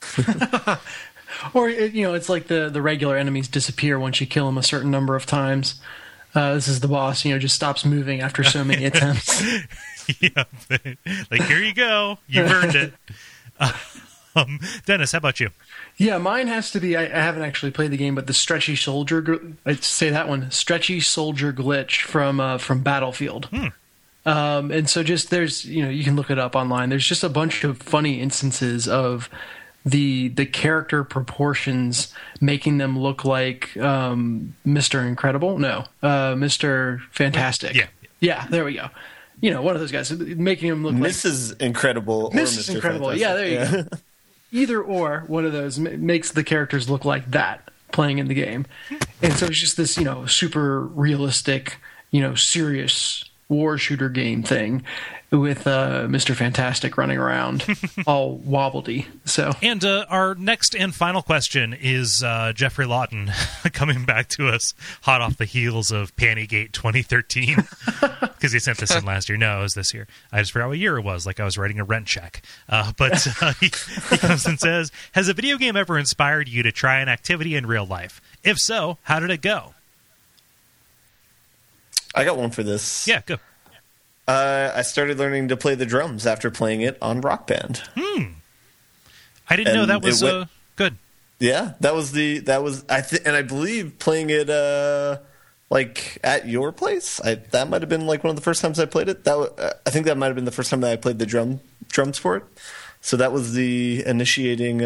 Or, it's like the regular enemies disappear once you kill them a certain number of times. This is the boss, just stops moving after so many attempts. Yeah. Like, here you go. You've earned it. Dennis, how about you? Yeah, mine has to be, I haven't actually played the game, but the stretchy soldier, I'd say that one, stretchy soldier glitch from Battlefield. And so just there's, you can look it up online. There's just a bunch of funny instances of the character proportions making them look like Mr. Incredible. No, Mr. Fantastic. Yeah, there we go. One of those guys, making him look Mrs. like Incredible or Mrs. Mr. Incredible. Fantastic. Yeah, there you go. Either or, one of those makes the characters look like that playing in the game. And so it's just this, super realistic, serious war shooter game thing with Mr. Fantastic running around all wobbledy. So, and our next and final question is Jeffrey Lawton coming back to us hot off the heels of Pantygate 2013, because he sent this in last year. No, it was this year. I just forgot what year it was, like I was writing a rent check. But he comes and says, has a video game ever inspired you to try an activity in real life? If so, how did it go? I got one for this. Yeah, go. I started learning to play the drums after playing it on Rock Band. I didn't know that was good. Yeah, and I believe playing it like at your place. That might have been like one of the first times I played it. I think that might have been the first time that I played the drums for it. So that was the initiation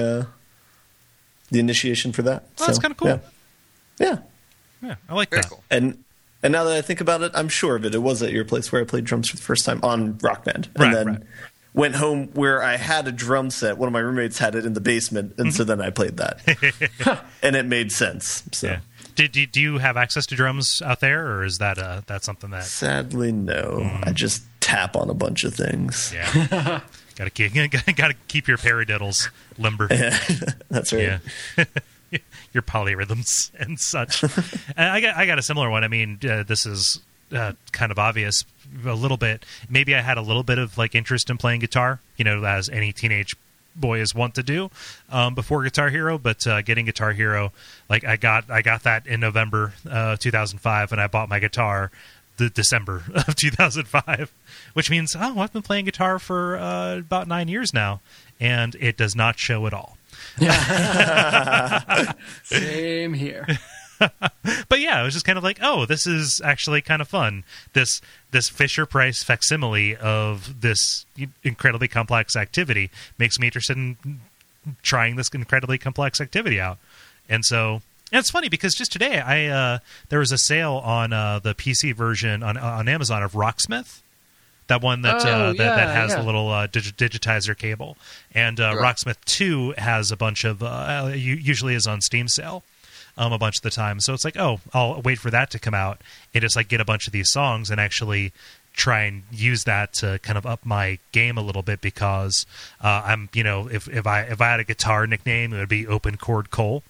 for that. Oh, that's kind of cool. Yeah, I like Very that. Cool. And now that I think about it, I'm sure of it. It was at your place where I played drums for the first time on Rock Band. Right. went home where I had a drum set. One of my roommates had it in the basement, and so then I played that, and it made sense. So. Yeah. Do you have access to drums out there, or is that that's something that? Sadly, no. I just tap on a bunch of things. Yeah, gotta keep your paradiddles limber. Yeah, that's right. Yeah. Your polyrhythms and such. And I got a similar one. I mean, this is kind of obvious a little bit. Maybe I had a little bit of like interest in playing guitar, as any teenage boy is wont to do before Guitar Hero. But getting Guitar Hero, like I got that in November 2005, and I bought my guitar the December of 2005, which means I've been playing guitar for about 9 years now, and it does not show at all. Same here. But yeah, it was just kind of like, this is actually kind of fun. This Fisher-Price facsimile of this incredibly complex activity makes me interested in trying this incredibly complex activity out. And so, and it's funny because just today, there was a sale on the PC version on Amazon of Rocksmith. That one that has the little digitizer cable. And Rocksmith 2 has a bunch of, usually is on Steam sale a bunch of the time. So it's like, I'll wait for that to come out and just like get a bunch of these songs and actually try and use that to kind of up my game a little bit, because I'm, if I had a guitar nickname, it would be Open Chord Cole.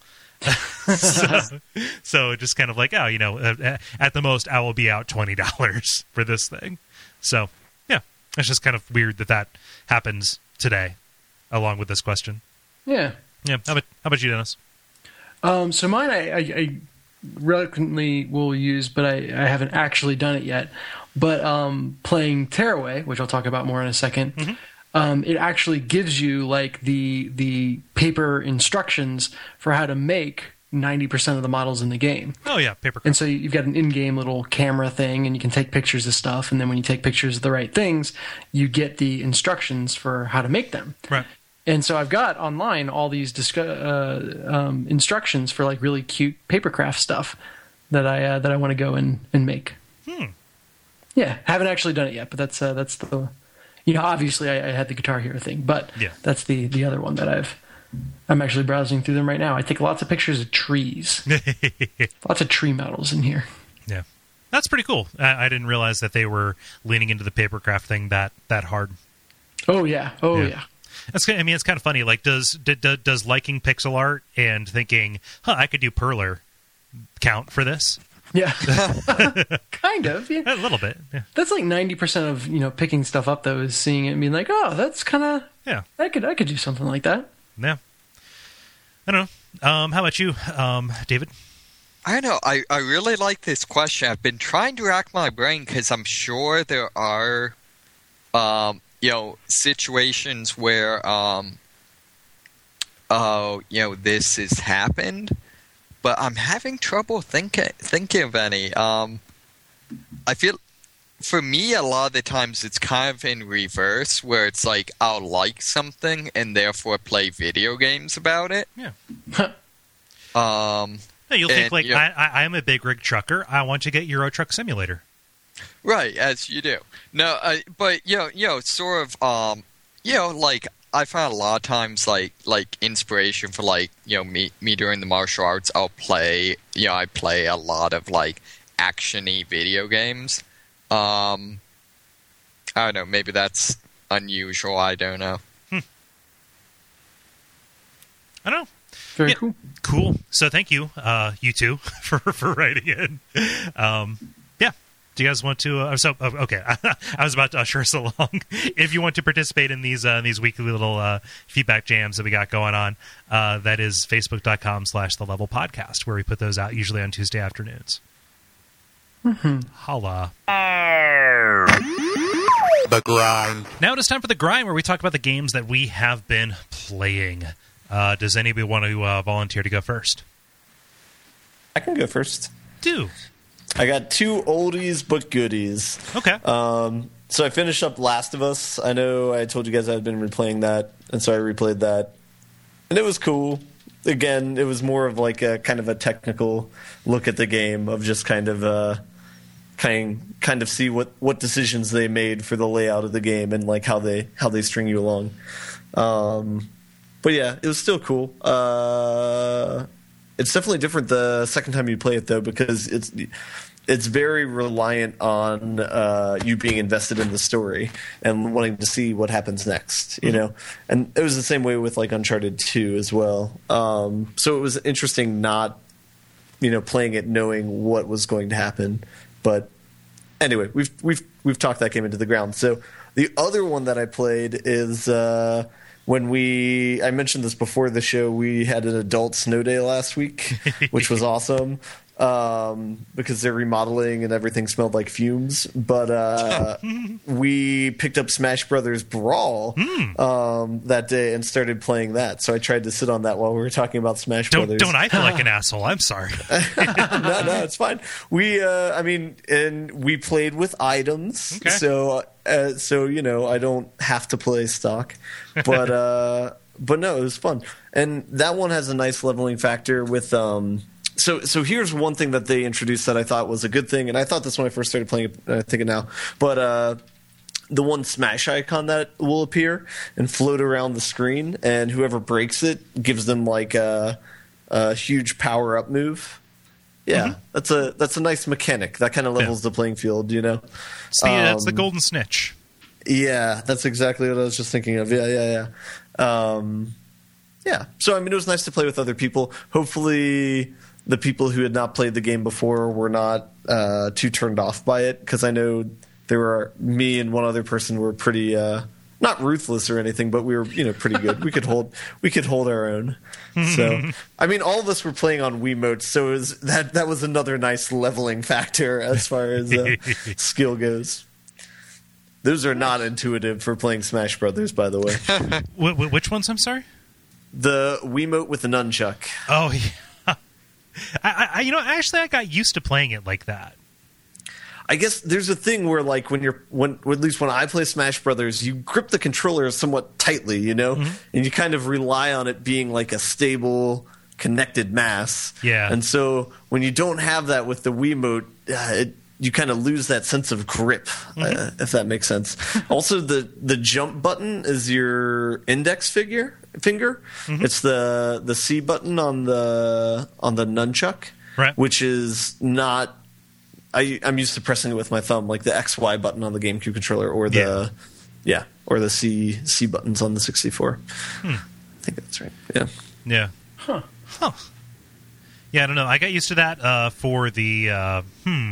so just kind of like, at the most I will be out $20 for this thing. So yeah, it's just kind of weird that happens today along with this question. Yeah. How about you, Dennis? So mine I reluctantly will use, but I haven't actually done it yet. But playing Tearaway, which I'll talk about more in a second, it actually gives you like the paper instructions for how to make 90% of the models in the game. Oh yeah, paper. And so you've got an in-game little camera thing, and you can take pictures of stuff. And then when you take pictures of the right things, you get the instructions for how to make them. Right. And so I've got online all these instructions for like really cute papercraft stuff that I want to go and make. Yeah, haven't actually done it yet, but that's the obviously I had the Guitar Hero thing, but that's the other one that I'm actually browsing through them right now. I take lots of pictures of trees, lots of tree models in here. Yeah, that's pretty cool. I didn't realize that they were leaning into the papercraft thing that hard. Oh yeah. It's kind of funny. Like, does liking pixel art and thinking, I could do Perler count for this? Yeah, kind of. Yeah. A little bit. Yeah. That's like 90% of picking stuff up though, is seeing it and being like, that's kind of I could do something like that. Yeah. I don't know. How about you, David? I don't know. I really like this question. I've been trying to rack my brain because I'm sure there are situations where, this has happened, but I'm having trouble thinking of any. I feel, for me, a lot of the times it's kind of in reverse, where it's like I'll like something and therefore play video games about it. Yeah. You'll think like, I'm a big rig trucker. I want to get Euro Truck Simulator. Right, as you do. No, but sort of, like I find a lot of times like inspiration for like me during the martial arts. I'll play, I play a lot of like action-y video games. I don't know. Maybe that's unusual. I don't know. I don't know. Very cool. Cool. So thank you, you two, for writing in. Do you guys want to? Okay. I was about to usher us along. If you want to participate in these weekly little feedback jams that we got going on, that is facebook.com/The Level Podcast, where we put those out usually on Tuesday afternoons. Holla. The grind. Now it is time for the grind, where we talk about the games that we have been playing. Does anybody want to volunteer to go first? I can go first. Do. I got two oldies but goodies. Okay. So I finished up Last of Us. I know I told you guys I'd been replaying that, and so I replayed that. And it was cool. Again, it was more of like a kind of a technical look at the game of just kind of kind of see what decisions they made for the layout of the game and like how they string you along. But yeah, it was still cool. It's definitely different the second time you play it though, because it's very reliant on you being invested in the story and wanting to see what happens next, you know? And it was the same way with like Uncharted 2 as well. So it was interesting not, playing it knowing what was going to happen. But anyway, we've talked that game into the ground. So the other one that I played is I mentioned this before the show, we had an adult snow day last week, which was awesome. Because they're remodeling and everything smelled like fumes. But we picked up Smash Brothers Brawl that day and started playing that. So I tried to sit on that while we were talking about Smash Brothers. Don't I feel like an asshole? I'm sorry. No, it's fine. And we played with items. Okay. So I don't have to play stock. But no, it was fun. And that one has a nice leveling factor with So here's one thing that they introduced that I thought was a good thing, and I thought this when I first started playing it, I think it now. But the one Smash icon that will appear and float around the screen, and whoever breaks it gives them like a huge power-up move. Yeah, that's a nice mechanic. That kind of levels the playing field, See, that's the golden snitch. Yeah, that's exactly what I was just thinking of. Yeah. Yeah, so it was nice to play with other people. Hopefully the people who had not played the game before were not too turned off by it, because I know me and one other person were pretty not ruthless or anything, but we were pretty good. We could hold our own. So all of us were playing on Wiimotes, so that was another nice leveling factor as far as skill goes. Those are not intuitive for playing Smash Brothers, by the way. Which ones? I'm sorry. The Wiimote with the nunchuck. Oh yeah. I got used to playing it like that. I guess there's a thing where, like, at least when I play Smash Brothers, you grip the controller somewhat tightly, and you kind of rely on it being like a stable, connected mass. Yeah. And so when you don't have that with the Wiimote, you kind of lose that sense of grip, if that makes sense. Also, the jump button is your index finger. It's the C button on the nunchuck, right? Which is not. I'm used to pressing it with my thumb, like the XY button on the GameCube controller, or the or the C buttons on the 64. I think that's right. Yeah. Huh. Yeah, I don't know. I got used to that for the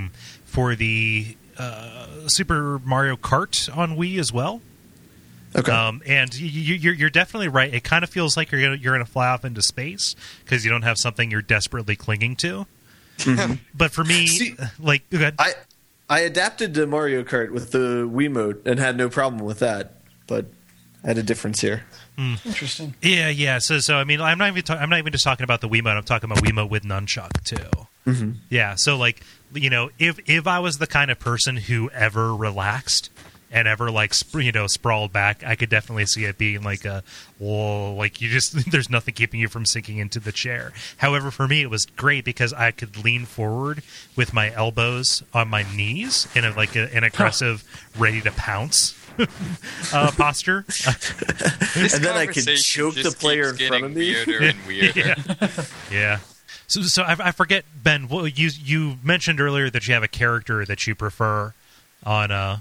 Super Mario Kart on Wii as well. Okay. And you're definitely right. It kind of feels like you're going to fly off into space because you don't have something you're desperately clinging to. But for me, go ahead. I adapted to Mario Kart with the Wiimote and had no problem with that, but I had a difference here. Interesting. Yeah. So I'm not even just talking about the Wiimote. I'm talking about Wiimote with nunchuck too. Yeah. So if I was the kind of person who ever relaxed and ever sprawled back, I could definitely see it being like there's nothing keeping you from sinking into the chair. However, for me, it was great because I could lean forward with my elbows on my knees in an aggressive, ready to pounce posture. And then I could choke the player in front of me. Weirder and weirder. Yeah. So I forget, Ben. Well, you mentioned earlier that you have a character that you prefer on.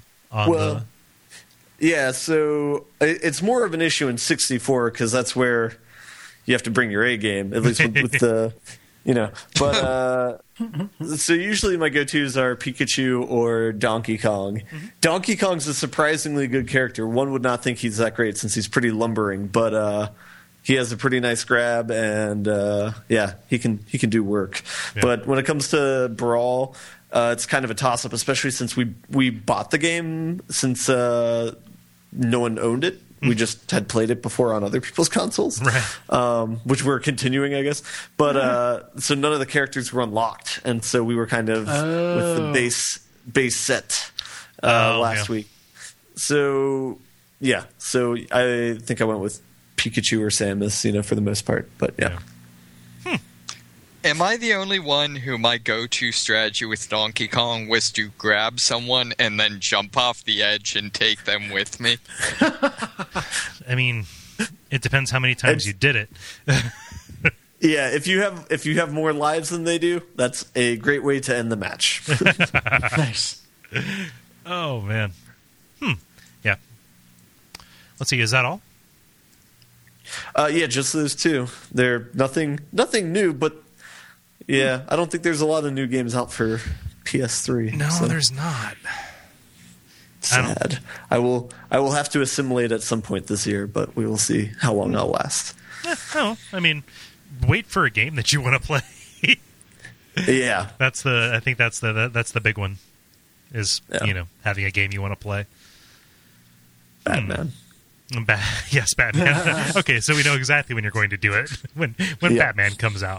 Yeah, so it's more of an issue in 64 because that's where you have to bring your A game, at least with the, But so usually my go-tos are Pikachu or Donkey Kong. Donkey Kong's a surprisingly good character. One would not think he's that great since he's pretty lumbering, but he has a pretty nice grab, and he can do work. Yeah. But when it comes to Brawl, it's kind of a toss-up, especially since we bought the game since no one owned it. We just had played it before on other people's consoles, right. Which we're continuing, I guess. But so none of the characters were unlocked, and so we were kind of with the base set last week. So I think I went with Pikachu or Samus, for the most part. But yeah. Am I the only one who my go-to strategy with Donkey Kong was to grab someone and then jump off the edge and take them with me? I mean, it depends how many times you did it. Yeah, if you have more lives than they do, that's a great way to end the match. Nice. Oh man. Yeah. Let's see. Is that all? Yeah, just those two. They're nothing new, but yeah, I don't think there's a lot of new games out for PS3. No, so. there's not. Sad. I will have to assimilate at some point this year, but we will see how long I'll last. No, I mean, wait for a game that you want to play. Yeah, I think that's the big one. Is having a game you want to play. Batman. Yes, Batman. Okay, so we know exactly when you're going to do it when Batman comes out.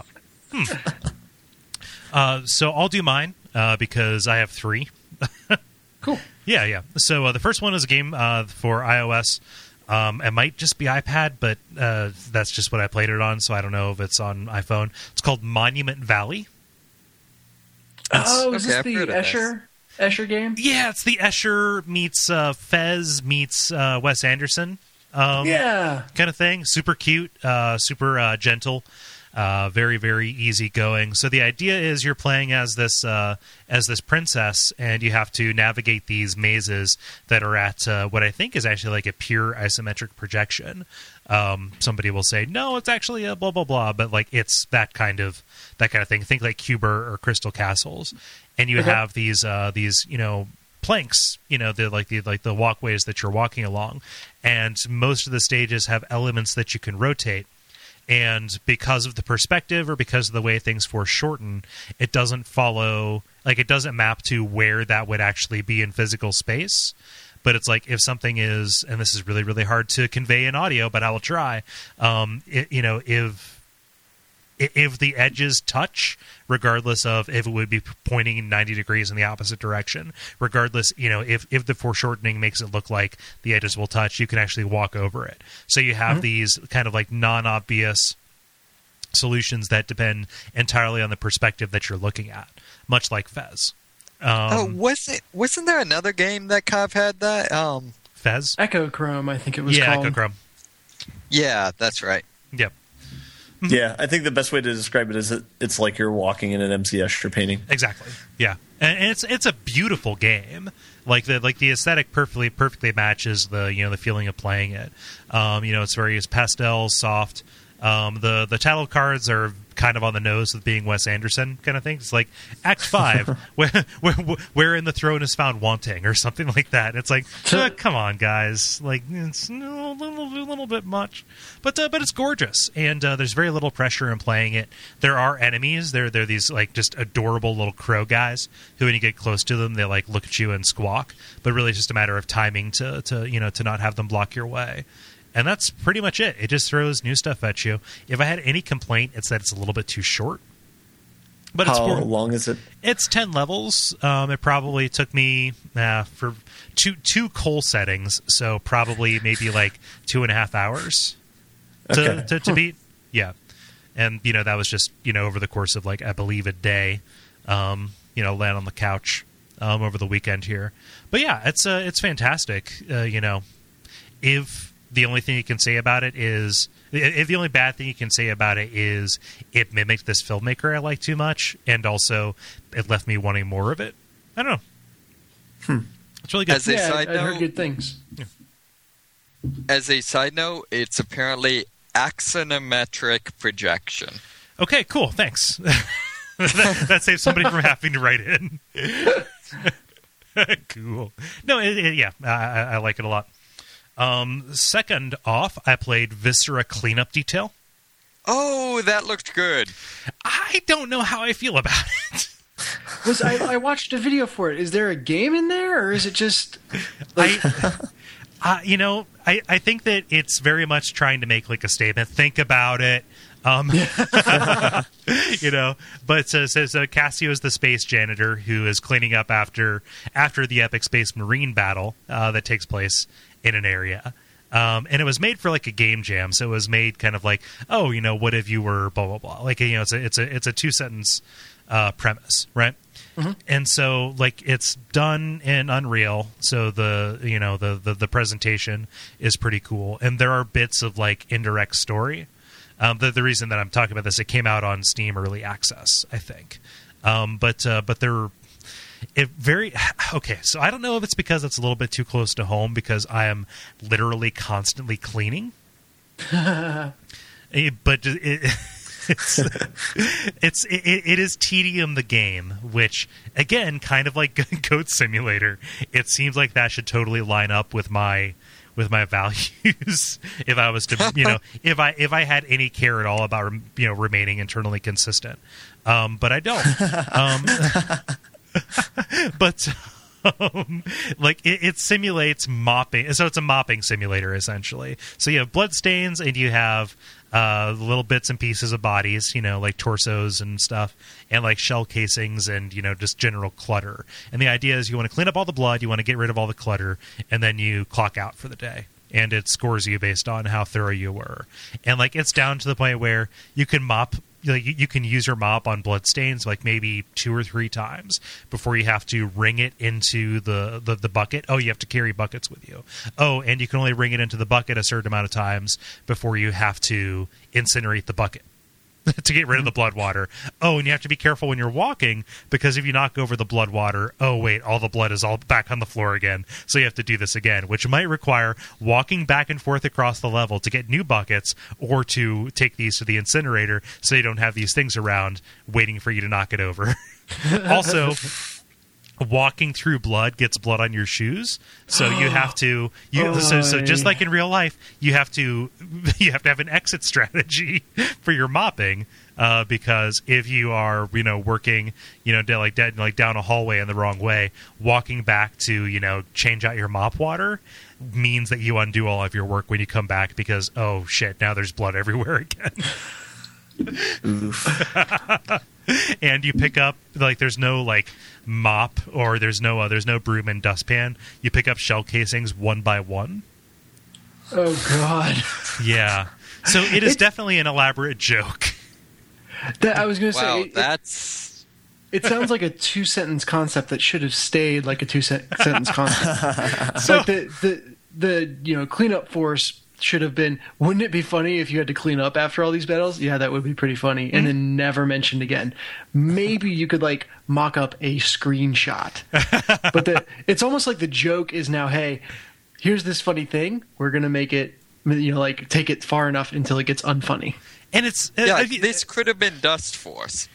So I'll do mine because I have 3. Cool. Yeah. So the first one is a game for iOS. It might just be iPad, but that's just what I played it on, so I don't know if it's on iPhone. It's called Monument Valley. Is this the Escher game? Yeah, it's the Escher meets Fez meets Wes Anderson kind of thing. Super cute, super gentle. Very, very easy going. So the idea is you're playing as this princess, and you have to navigate these mazes that are at what I think is actually like a pure isometric projection. Somebody will say, no, it's actually a blah blah blah, but like it's that kind of thing. Think like Cuber or Crystal Castles, and you have these planks, the walkways that you're walking along, and most of the stages have elements that you can rotate. And because of the perspective or because of the way things foreshorten, it doesn't follow, like it doesn't map to where that would actually be in physical space. But it's like if something is, and this is really, really hard to convey in audio, but I will try, if the edges touch, regardless of if it would be pointing 90 degrees in the opposite direction, regardless, if the foreshortening makes it look like the edges will touch, you can actually walk over it. So you have these kind of like non-obvious solutions that depend entirely on the perspective that you're looking at, much like Fez. Wasn't there another game that kind of had that? Fez? Echochrome, I think it was called. Yeah, Echochrome. Yeah, that's right. Yep. Yeah, I think the best way to describe it is that it's like you're walking in an MC Escher painting. Exactly. Yeah, and it's a beautiful game. Like the aesthetic perfectly matches the feeling of playing it. It's very pastel, soft. The title cards are kind of on the nose with being Wes Anderson kind of thing. It's like Act 5, wherein the throne is found wanting, or something like that. It's like, come on, guys, like it's a little bit much, but it's gorgeous, and there's very little pressure in playing it. There are enemies. They're these like just adorable little crow guys who, when you get close to them, they like look at you and squawk. But really, it's just a matter of timing to not have them block your way. And that's pretty much it. It just throws new stuff at you. If I had any complaint, it's that it's a little bit too short. But How long is it? It's 10 levels. It probably took me for two coal settings, so probably maybe like 2.5 hours to beat. Yeah. And, that was just, over the course of like, I believe a day, land on the couch over the weekend here. But yeah, it's fantastic. If the only thing you can say about it is, if the only bad thing you can say about it is it mimicked this filmmaker I like too much, and also it left me wanting more of it. I don't know. It's really good. As a side note, I heard good things. Yeah. As a side note, it's apparently axonometric projection. Okay, cool. Thanks. that saves somebody from having to write in. Cool. No, I like it a lot. Second off, I played Viscera Cleanup Detail. Oh, that looked good. I don't know how I feel about it. I watched a video for it. Is there a game in there, or is it just like... I think that it's very much trying to make like a statement. Think about it. But so Cassio is the space janitor who is cleaning up after the epic space marine battle that takes place in an area. And it was made for like a game jam, so it was made kind of like, oh, what if you were blah blah blah, like it's a 2-sentence premise, right? Mm-hmm. And so like it's done in Unreal, so the presentation is pretty cool, and there are bits of like indirect story. The reason that I'm talking about this, it came out on Steam Early Access, I think, but they're okay. So I don't know if it's because it's a little bit too close to home because I am literally constantly cleaning, but it is Tedium the game, which again, kind of like Goat Simulator, it seems like that should totally line up with my values if I was to if I had any care at all about remaining internally consistent, but I don't. But like it simulates mopping, so it's a mopping simulator essentially. So you have blood stains and you have little bits and pieces of bodies, like torsos and stuff, and like shell casings and just general clutter. And the idea is you want to clean up all the blood, you want to get rid of all the clutter, and then you clock out for the day. And it scores you based on how thorough you were. And like it's down to the point where you can mop. Like you can use your mop on blood stains like maybe 2 or 3 times before you have to wring it into the bucket. Oh, you have to carry buckets with you. Oh, and you can only wring it into the bucket a certain amount of times before you have to incinerate the bucket to get rid of the blood water. Oh, and you have to be careful when you're walking because if you knock over the blood water, oh wait, all the blood is all back on the floor again. So you have to do this again, which might require walking back and forth across the level to get new buckets or to take these to the incinerator so you don't have these things around waiting for you to knock it over. Also, walking through blood gets blood on your shoes, so you have to so just like in real life, you have to have an exit strategy for your mopping, because if you are working down a hallway in the wrong way, walking back to change out your mop water means that you undo all of your work when you come back because oh shit, now there's blood everywhere again. And you pick up there's no mop or there's no broom and dustpan. You pick up shell casings one by one. Oh god. Yeah. So it's definitely an elaborate joke. I was going to say that's it sounds like a 2-sentence concept that should have stayed like a 2-sentence concept. So like the cleanup force should have been, wouldn't it be funny if you had to clean up after all these battles? Yeah, that would be pretty funny. And then never mentioned again. Maybe you could mock up a screenshot. But it's almost like the joke is now, hey, here's this funny thing. We're going to make it, take it far enough until it gets unfunny. And it's... this could have been Dust Force.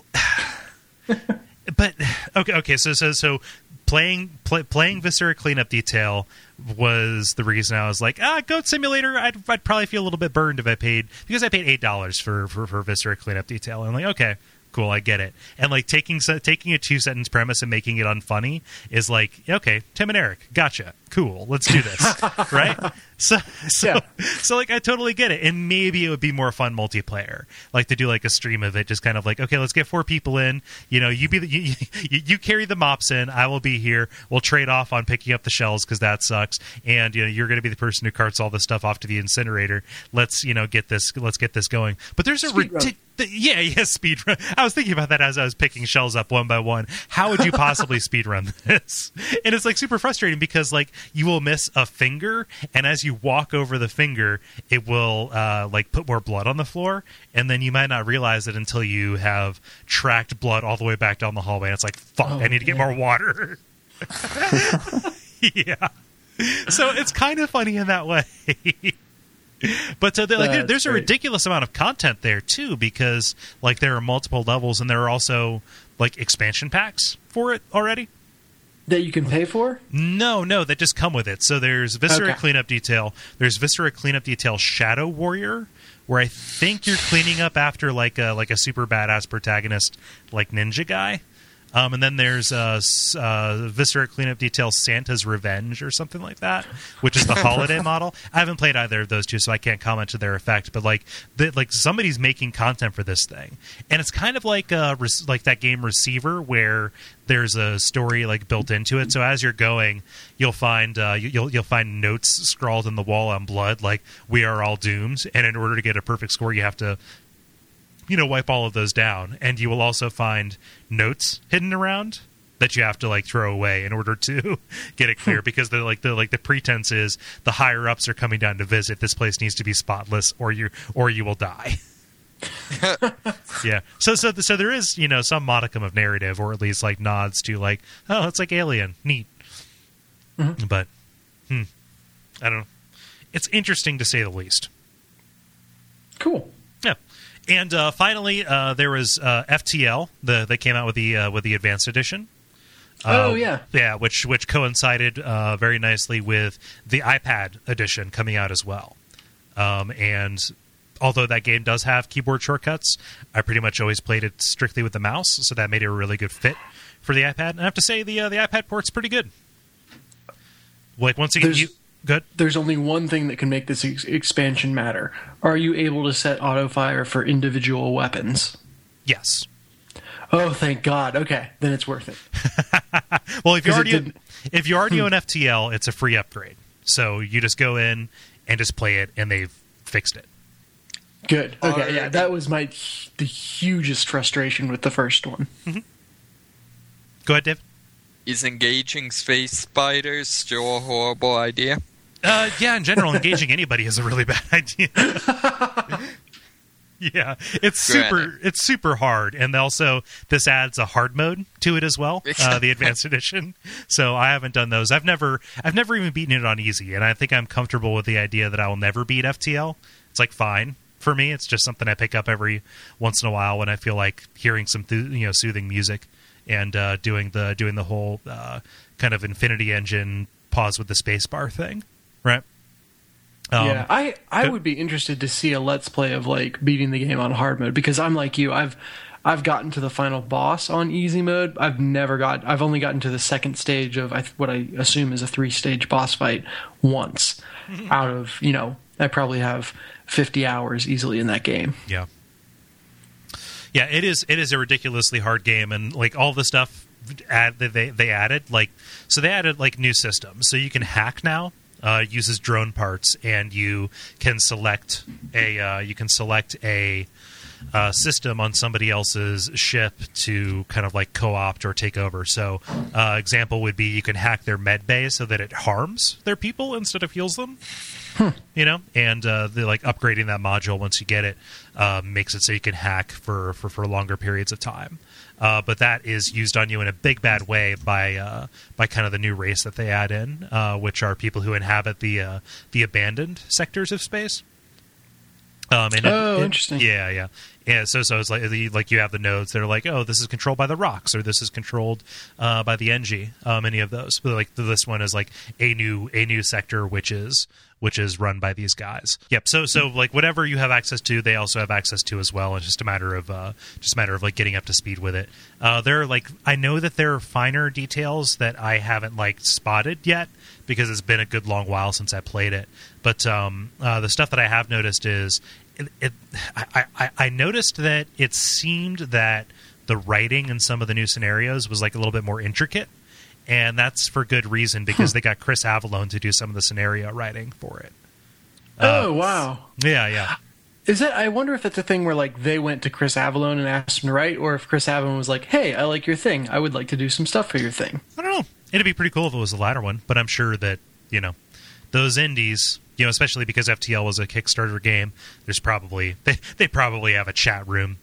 But, okay, so playing Viscera Cleanup Detail was the reason I was like, Goat Simulator, I'd probably feel a little bit burned if I paid $8 for Viscera Cleanup Detail. And I'm like, okay, cool, I get it. And taking a 2-sentence premise and making it unfunny is like, okay, Tim and Eric, gotcha, cool, let's do this. Right? So I totally get it. And maybe it would be more fun multiplayer, to do a stream of it, just kind of okay, let's get 4 people in, you carry the mops in, I will be here, we'll trade off on picking up the shells because that sucks, and you're going to be the person who carts all this stuff off to the incinerator. Let's get this going. But there's a ridiculous... speed run. I was thinking about that as I was picking shells up one by one. How would you possibly speed run this? And it's super frustrating because you will miss a finger, and as you walk over the finger, it will put more blood on the floor, and then you might not realize it until you have tracked blood all the way back down the hallway. And it's like, fuck, I need to get more water. Yeah. So it's kind of funny in that way. But there's a ridiculous amount of content there too, because there are multiple levels, and there are also expansion packs for it already that you can pay for. No, that just come with it. So there's Viscera Cleanup Detail. There's Viscera Cleanup Detail Shadow Warrior, where I think you're cleaning up after a super badass protagonist like Ninja Guy. And then there's Viscera Cleanup Details Santa's Revenge or something like that, which is the holiday model. I haven't played either of those two, so I can't comment to their effect. But like somebody's making content for this thing, and it's kind of like that game Receiver, where there's a story like built into it. So as you're going, you'll find you'll find notes scrawled in the wall on blood, like "We are all doomed," and in order to get a perfect score, you have to wipe all of those down. And you will also find notes hidden around that you have to like throw away in order to get it clear, because the pretense is the higher ups are coming down to visit. This place needs to be spotless, or you will die. Yeah. So there is some modicum of narrative, or at least like nods to like, oh, it's like Alien, neat. Mm-hmm. But I don't know. It's interesting to say the least. Cool. Yeah. And finally, there was FTL. They came out with the Advanced Edition. Which coincided very nicely with the iPad edition coming out as well. And although that game does have keyboard shortcuts, I pretty much always played it strictly with the mouse, so that made it a really good fit for the iPad. And I have to say, the iPad port's pretty good. Like once again, Good. There's only one thing that can make this expansion matter. Are you able to set auto-fire for individual weapons? Yes. Oh, thank God. Okay, then it's worth it. Well, if you already own FTL, it's a free upgrade. So you just go in and just play it, and they've fixed it. Good. Okay, yeah, that was the hugest frustration with the first one. Mm-hmm. Go ahead, Dave. Is engaging space spiders still a horrible idea? Yeah, in general, engaging anybody is a really bad idea. Yeah, it's super hard, and also this adds a hard mode to it as well, the Advanced Edition. So I haven't done those. I've never even beaten it on easy, and I think I'm comfortable with the idea that I will never beat FTL. It's like fine for me. It's just something I pick up every once in a while when I feel like hearing some soothing music and doing the whole kind of Infinity Engine pause with the spacebar thing, right? Yeah, I would be interested to see a Let's Play of like beating the game on hard mode, because I'm like you. I've gotten to the final boss on easy mode. I've only gotten to the second stage of what I assume is a 3-stage boss fight once out of, I probably have 50 hours easily in that game. Yeah. Yeah, it is a ridiculously hard game, and like all the stuff they added, they added like new systems. So you can hack now. Uses drone parts, and you can select a system on somebody else's ship to kind of like co-opt or take over. So example would be you can hack their med bay so that it harms their people instead of heals them. And they're like upgrading that module once you get it makes it so you can hack for longer periods of time. But that is used on you in a big bad way by kind of the new race that they add in, which are people who inhabit the abandoned sectors of space. Interesting. Yeah. So it's like you have the nodes that are like, oh, this is controlled by the rocks, or this is controlled by the NG. Any of those, but like this one is like a new sector, which is run by these guys. Yep. So like whatever you have access to, they also have access to as well. It's just a matter of like getting up to speed with it. There are like, I know that there are finer details that I haven't like spotted yet because it's been a good long while since I played it. But the stuff that I have noticed is I noticed that it seemed that the writing in some of the new scenarios was like a little bit more intricate. And that's for good reason, because they got Chris Avellone to do some of the scenario writing for it. Oh, wow. Yeah. Is that? I wonder if that's a thing where like they went to Chris Avellone and asked him to write, or if Chris Avellone was like, "Hey, I like your thing. I would like to do some stuff for your thing." I don't know. It'd be pretty cool if it was the latter one, but I'm sure that those indies, especially because FTL was a Kickstarter game, there's probably they probably have a chat room.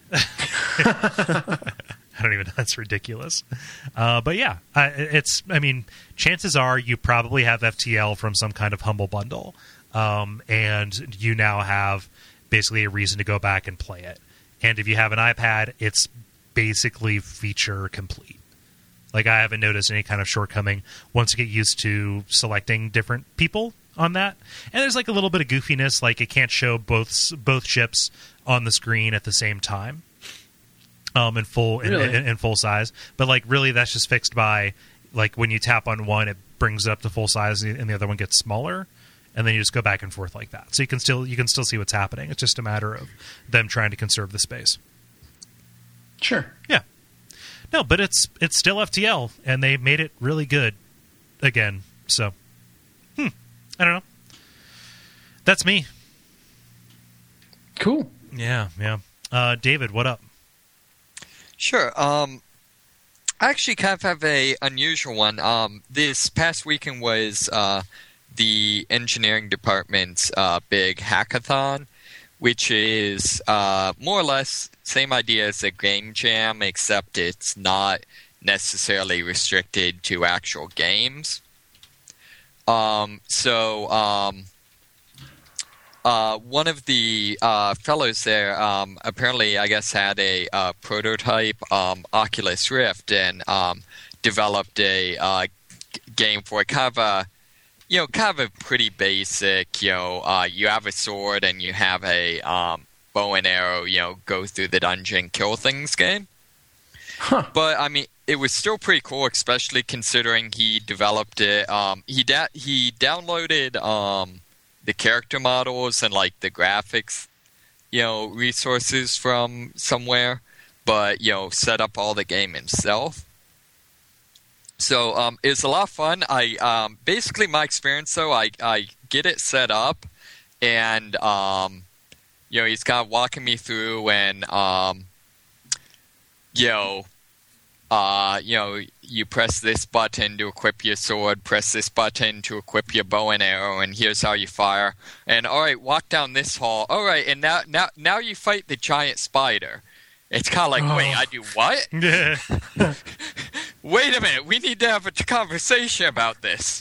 I don't even know. That's ridiculous. But yeah, chances are you probably have FTL from some kind of Humble Bundle. And you now have basically a reason to go back and play it. And if you have an iPad, it's basically feature complete. Like, I haven't noticed any kind of shortcoming once you get used to selecting different people on that. And there's like a little bit of goofiness, like it can't show both ships on the screen at the same time. in full in full size. But like really, that's just fixed by like when you tap on one, it brings it up to full size, and the other one gets smaller, and then you just go back and forth like that. So you can still see what's happening. It's just a matter of them trying to conserve the space. Sure. Yeah. No, but it's still FTL, and they made it really good again. So, I don't know. That's me. Cool. Yeah. David, what up? Sure. I actually kind of have a unusual one. This past weekend was the engineering department's big hackathon, which is more or less same idea as a game jam, except it's not necessarily restricted to actual games. One of the fellows there apparently, I guess, had a prototype Oculus Rift and developed a game for it. Kind of a pretty basic, you have a sword and you have a bow and arrow, go through the dungeon, kill things game. Huh. But, I mean, it was still pretty cool, especially considering he developed it. He downloaded the character models and, like, the graphics, resources from somewhere, but, set up all the game himself. So it's a lot of fun. Basically my experience though, I get it set up, and he's kind of walking me through, and you press this button to equip your sword, press this button to equip your bow and arrow, and here's how you fire. And all right, walk down this hall. All right, and now you fight the giant spider. It's kind of like, wait, I do what? Wait a minute, we need to have a conversation about this.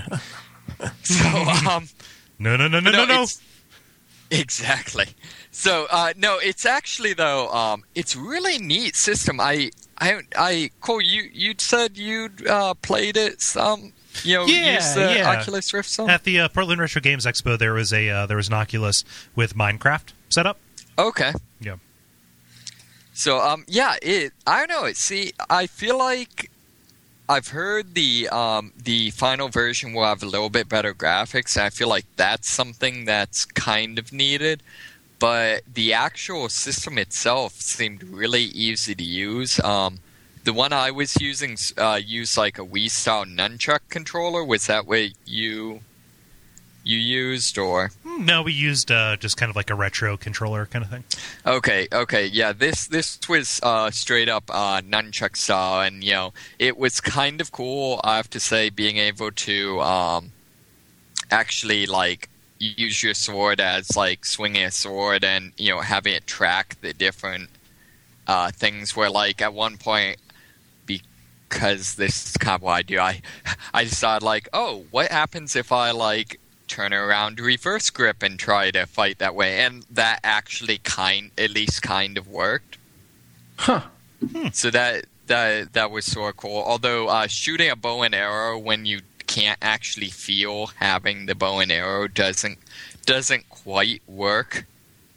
No. Exactly. So, no, it's actually, though, it's really neat system. Cole, you said you'd played it some, used the Oculus Rift some? At the Portland Retro Games Expo, there was an Oculus with Minecraft set up. Okay. Yeah. So, I don't know. See, I feel like I've heard the final version will have a little bit better graphics, and I feel like that's something that's kind of needed. But the actual system itself seemed really easy to use. The one I was using used like a Wii-style nunchuck controller. Was that what you used, or? No, we used just kind of like a retro controller kind of thing. Okay, yeah. This was straight up nunchuck style, and it was kind of cool. I have to say, being able to actually like use your sword as like swinging a sword, and having it track the different things. Where like at one point, because this is kind of what I do, I decided like, oh, what happens if I like turn around reverse grip and try to fight that way, and that actually at least kind of worked. Huh. So that was sort of cool. Although shooting a bow and arrow when you can't actually feel having the bow and arrow doesn't quite work.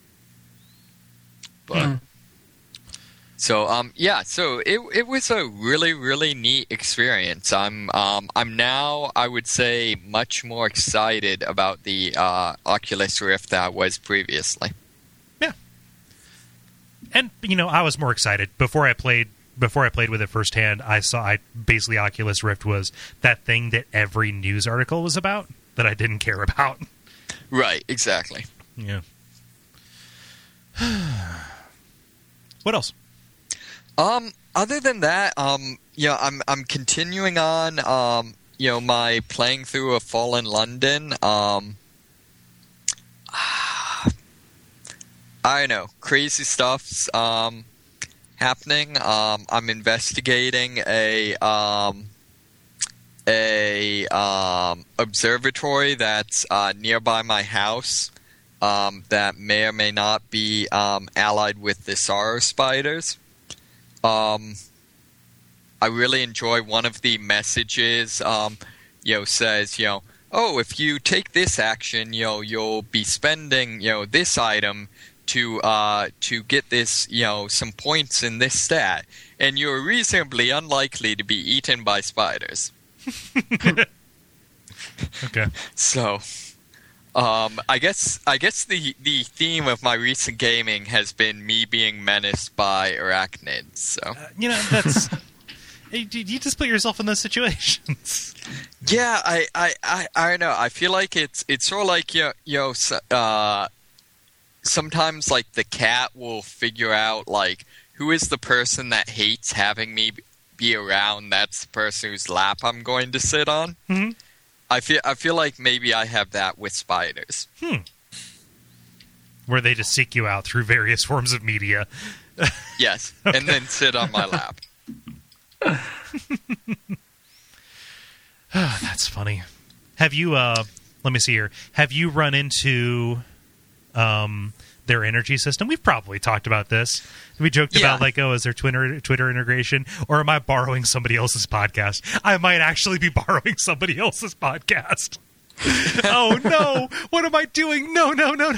But so so it was a really, really neat experience. I'm now, I would say, much more excited about the Oculus Rift than I was previously. Yeah. And I was more excited before I played with it firsthand. Basically Oculus Rift was that thing that every news article was about that I didn't care about. Right, exactly. Yeah. What else? Other than that, I'm continuing on, my playing through of Fallen London. I don't know, crazy stuff's happening. I'm investigating a observatory that's nearby my house that may or may not be allied with the sorrow spiders. I really enjoy one of the messages, says, oh, if you take this action, you'll be spending, this item to get this, some points in this stat, and you're reasonably unlikely to be eaten by spiders. Okay. So, I guess the theme of my recent gaming has been me being menaced by arachnids. So, that's you just put yourself in those situations. Yeah, I don't know. I feel like it's sort of like sometimes like the cat will figure out like who is the person that hates having me be around. That's the person whose lap I'm going to sit on. Mm-hmm. I feel like maybe I have that with spiders. Where they just seek you out through various forms of media. Yes, okay. And then sit on my lap. That's funny. Have you, let me see here. Have you run into their energy system? We've probably talked about this. We joked about like, is there Twitter integration? Or am I borrowing somebody else's podcast? I might actually be borrowing somebody else's podcast. Oh no! What am I doing? No.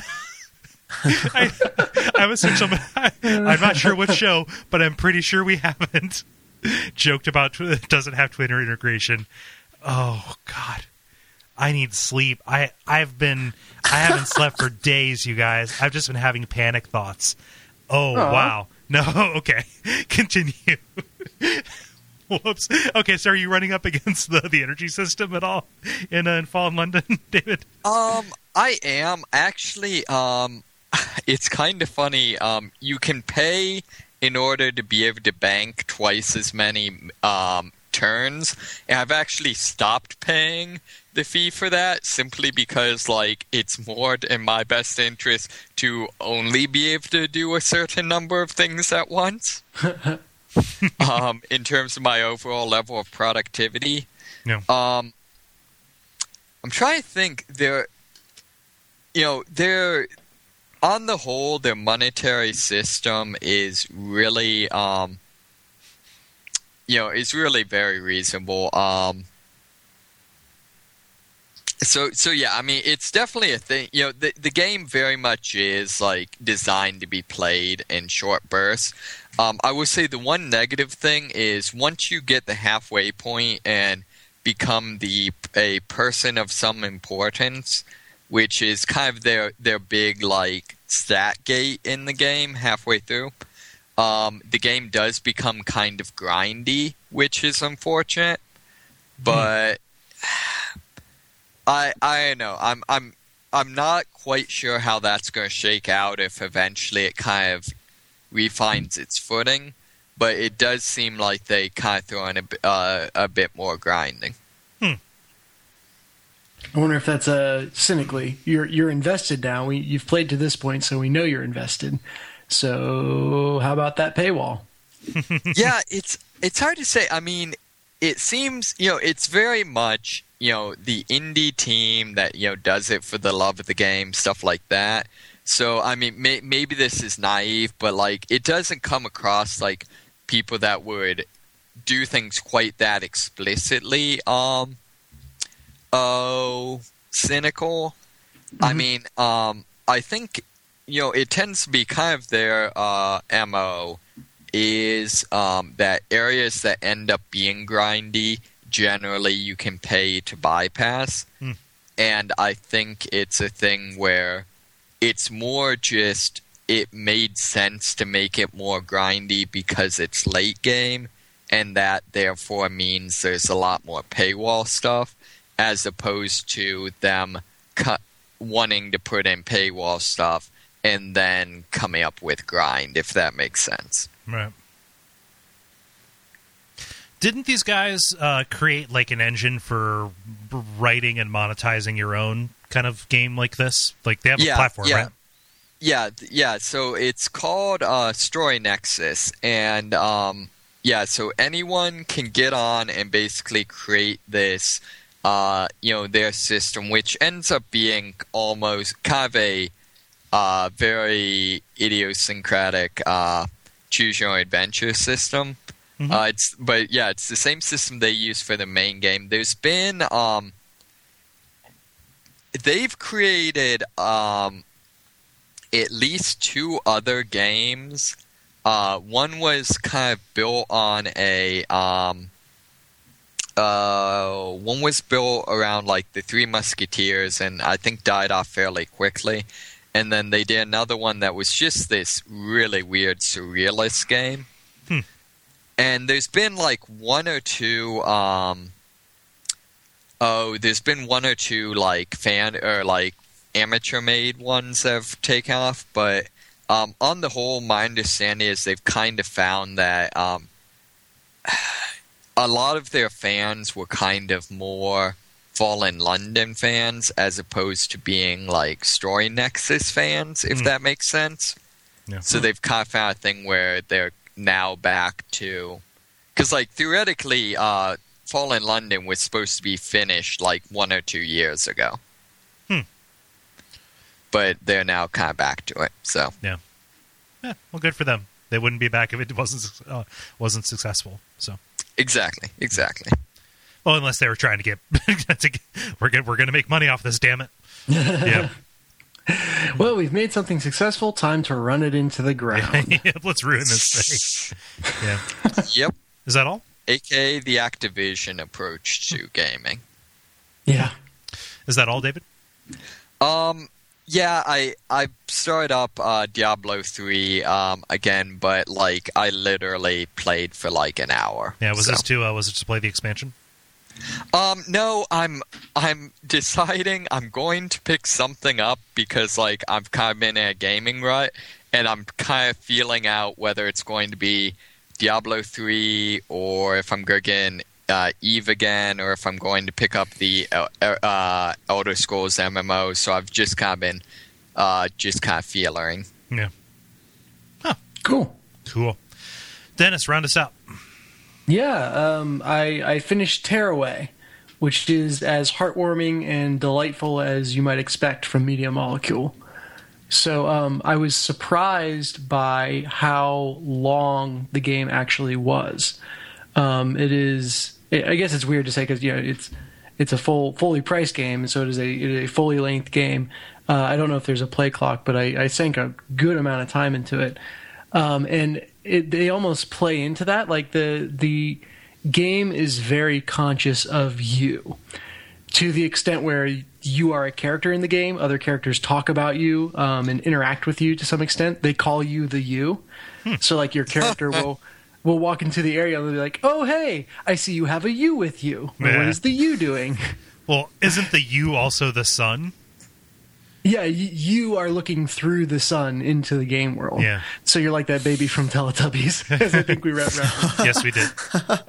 I was I'm not sure what show, but I'm pretty sure we haven't joked about it doesn't have Twitter integration. Oh God. I need sleep. I haven't slept for days, you guys. I've just been having panic thoughts. Oh, wow. No, okay. Continue. Whoops. Okay, so are you running up against the energy system at all in Fallen London, David? I am. Actually, it's kind of funny. You can pay in order to be able to bank twice as many turns, and I've actually stopped paying the fee for that simply because like it's more in my best interest to only be able to do a certain number of things at once. In terms of my overall level of productivity. Yeah. I'm trying to think. They're on the whole, their monetary system is really is really very reasonable. So yeah, I mean, it's definitely a thing. The game very much is like designed to be played in short bursts. I would say the one negative thing is once you get the halfway point and become a person of some importance, which is kind of their big like stat gate in the game halfway through. The game does become kind of grindy, which is unfortunate. But I don't know. I'm not quite sure how that's going to shake out if eventually it kind of refines its footing. But it does seem like they kind of throw in a bit more grinding. I wonder if that's cynically. You're invested now. You've played to this point, so we know you're invested. So how about that paywall? Yeah, it's hard to say. I mean, it seems it's very much the indie team that does it for the love of the game, stuff like that. So I mean, maybe this is naive, but like it doesn't come across like people that would do things quite that explicitly. Cynical. Mm-hmm. I mean, I think it tends to be kind of their MO is that areas that end up being grindy, generally you can pay to bypass. And I think it's a thing where it's more just it made sense to make it more grindy because it's late game, and that therefore means there's a lot more paywall stuff, as opposed to them wanting to put in paywall stuff and then coming up with grind, if that makes sense. Right. Didn't these guys create like an engine for writing and monetizing your own kind of game like this? Like they have a platform, right? Yeah. So it's called Story Nexus, and so anyone can get on and basically create this, their system, which ends up being almost kind of a very idiosyncratic choose your own adventure system. Mm-hmm. It's the same system they use for the main game. There's been they've created at least 2 other games. One was kind of built on a one was built around like the Three Musketeers, and I think died off fairly quickly. And then they did another one that was just this really weird surrealist game. And there's been like 1 or 2 there's been 1 or 2 like fan or like amateur made ones that have taken off, but on the whole my understanding is they've kind of found that a lot of their fans were kind of more Fallen London fans as opposed to being like Story Nexus fans, if that makes sense. Yeah. So they've kind of found a thing where they're now back to, because like theoretically Fallen London was supposed to be finished like 1 or 2 years ago. But they're now kind of back to it. So yeah, well, good for them. They wouldn't be back if it wasn't successful. So exactly. Well, unless they were trying to get, we're going to make money off this, damn it. Yeah. Well, we've made something successful. Time to run it into the ground. Yeah, let's ruin this thing. Yeah. Yep. Is that all? AKA the Activision approach to gaming. Yeah. Is that all, David? Yeah, I started up Diablo 3 again, but like I literally played for like an hour. Yeah, was it to play the expansion? No, I'm deciding I'm going to pick something up because like I've kind of been in a gaming rut, and I'm kind of feeling out whether it's going to be Diablo 3 or if I'm going to get Eve again, or if I'm going to pick up the Elder Scrolls MMO. So I've just kind of been feeling. Yeah. Huh. Cool. Dennis, round us out. Yeah, I finished Tearaway, which is as heartwarming and delightful as you might expect from Media Molecule. So I was surprised by how long the game actually was. I guess it's weird to say because it's a fully priced game, so it is a fully length game. I don't know if there's a play clock, but I sank a good amount of time into it, and they almost play into that. Like the game is very conscious of you, to the extent where you are a character in the game. Other characters talk about you and interact with you to some extent. They call you the you. So like your character will walk into the area and they'll be like, "Oh, hey, I see you have a you with you. Yeah. What is the you doing?" Well, isn't the you also the sun? Yeah, you are looking through the sun into the game world. Yeah. So you're like that baby from Teletubbies, as I think we referenced. Yes, we did.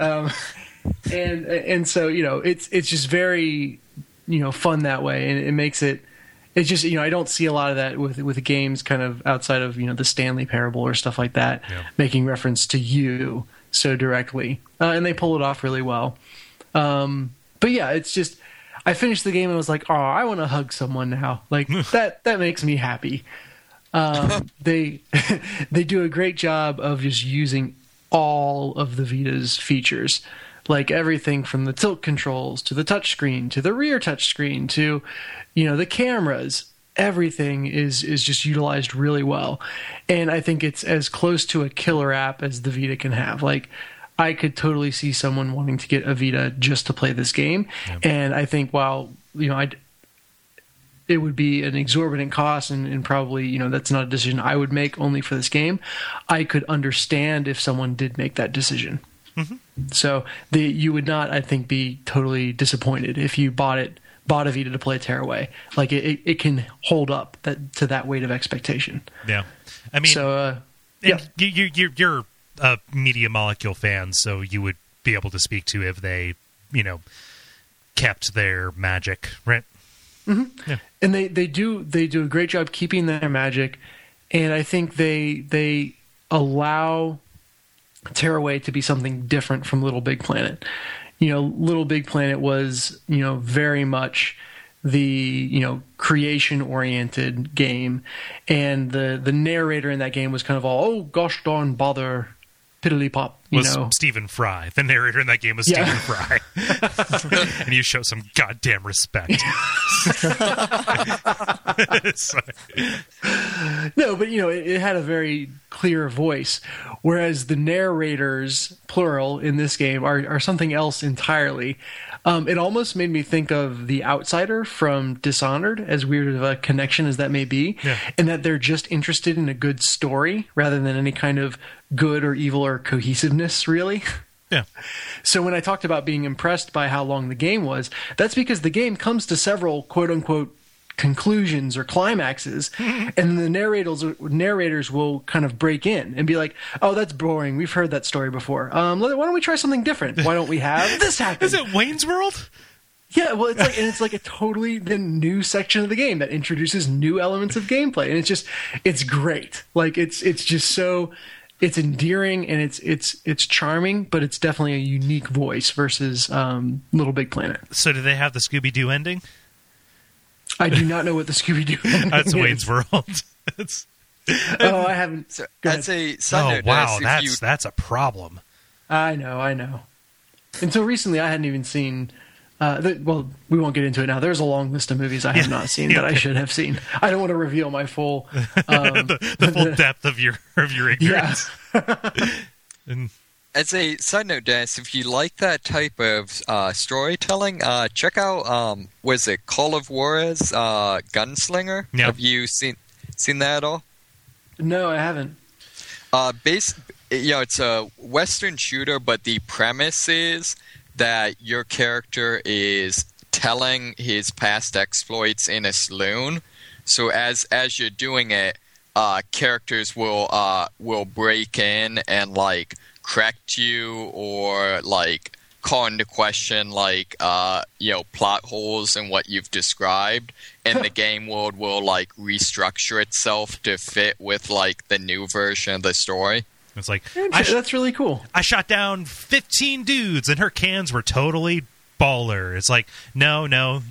And so it's just very fun that way, and it makes it. It's just I don't see a lot of that with games kind of outside of the Stanley Parable or stuff like that, making reference to you so directly, and they pull it off really well. But yeah, it's just I finished the game and was like, oh, I want to hug someone now. Like that makes me happy. They do a great job of just using all of the Vita's features. Like everything from the tilt controls to the touchscreen to the rear touchscreen to, the cameras. Everything is just utilized really well. And I think it's as close to a killer app as the Vita can have. Like, I could totally see someone wanting to get a Vita just to play this game. Yep. And I think while, it would be an exorbitant cost and probably, that's not a decision I would make only for this game, I could understand if someone did make that decision. Mm-hmm. So you would not, I think, be totally disappointed if you bought a Vita to play Tearaway. Like it can hold up to that weight of expectation. Yeah, I mean, so you're a Media Molecule fan, so you would be able to speak to if they, kept their magic, right? Mm-hmm. Yeah, and they do a great job keeping their magic, and I think they allow Tearaway to be something different from Little Big Planet. Little Big Planet was, very much the, creation-oriented game. And the narrator in that game was kind of all, oh, gosh darn bother, piddly pop. Was Stephen Fry. The narrator in that game was Stephen Fry. And you show some goddamn respect. No, but it had a very clear voice, whereas the narrators, plural, in this game are something else entirely. It almost made me think of The Outsider from Dishonored, as weird of a connection as that may be, in that they're just interested in a good story rather than any kind of good or evil or cohesiveness, really. Yeah. So when I talked about being impressed by how long the game was, that's because the game comes to several quote-unquote conclusions or climaxes, and the narrators will kind of break in and be like, "Oh, that's boring. We've heard that story before. Why don't we try something different? Why don't we have this happen?" Is it Wayne's World? Yeah, well, it's like a totally new section of the game that introduces new elements of gameplay, and it's great. Like it's just so. It's endearing and it's charming, but it's definitely a unique voice versus Little Big Planet. So do they have the Scooby-Doo ending? I do not know what the Scooby-Doo ending That's is. Wayne's World. I haven't. So, I'd say side note, wow, Dennis, that's a problem. I know. Until recently, I hadn't even seen... well, we won't get into it now. There's a long list of movies I have not seen that I should have seen. I don't want to reveal my full... the full depth of your ignorance. Yeah. As a side note, Dennis, if you like that type of storytelling, check out, was it Call of Juarez Gunslinger? Yeah. Have you seen that at all? No, I haven't. It's a Western shooter, but the premise is that your character is telling his past exploits in a saloon. So as you're doing it, characters will break in and like correct you or like call into question like plot holes in what you've described, and the game world will like restructure itself to fit with like the new version of the story. It's like that's really cool. I shot down 15 dudes and her cans were totally baller. It's like no,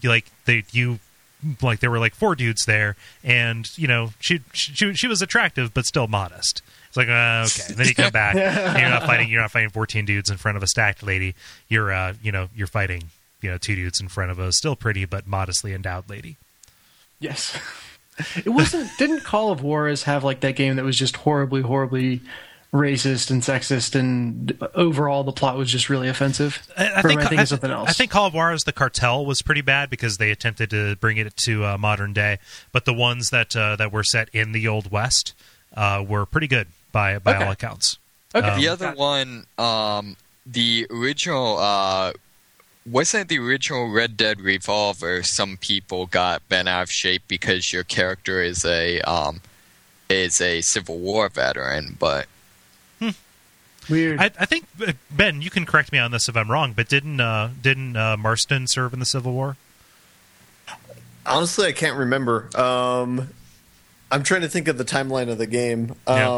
there were like 4 dudes there, and she was attractive but still modest. It's like okay. And then you come back, and you're not fighting 14 dudes in front of a stacked lady. You're you're fighting 2 dudes in front of a still pretty but modestly endowed lady. Yes. It wasn't. Didn't Call of Juarez have like that game that was just horribly racist and sexist, and overall the plot was just really offensive? I think it's something else. I think Call of Juarez The Cartel was pretty bad because they attempted to bring it to modern day, but the ones that were set in the Old West were pretty good by all accounts. Okay. The other one, the original, wasn't the original Red Dead Revolver. Some people got bent out of shape because your character is a Civil War veteran, but. Weird. I think Ben, you can correct me on this if I'm wrong, but didn't Marston serve in the Civil War? Honestly, I can't remember. I'm trying to think of the timeline of the game.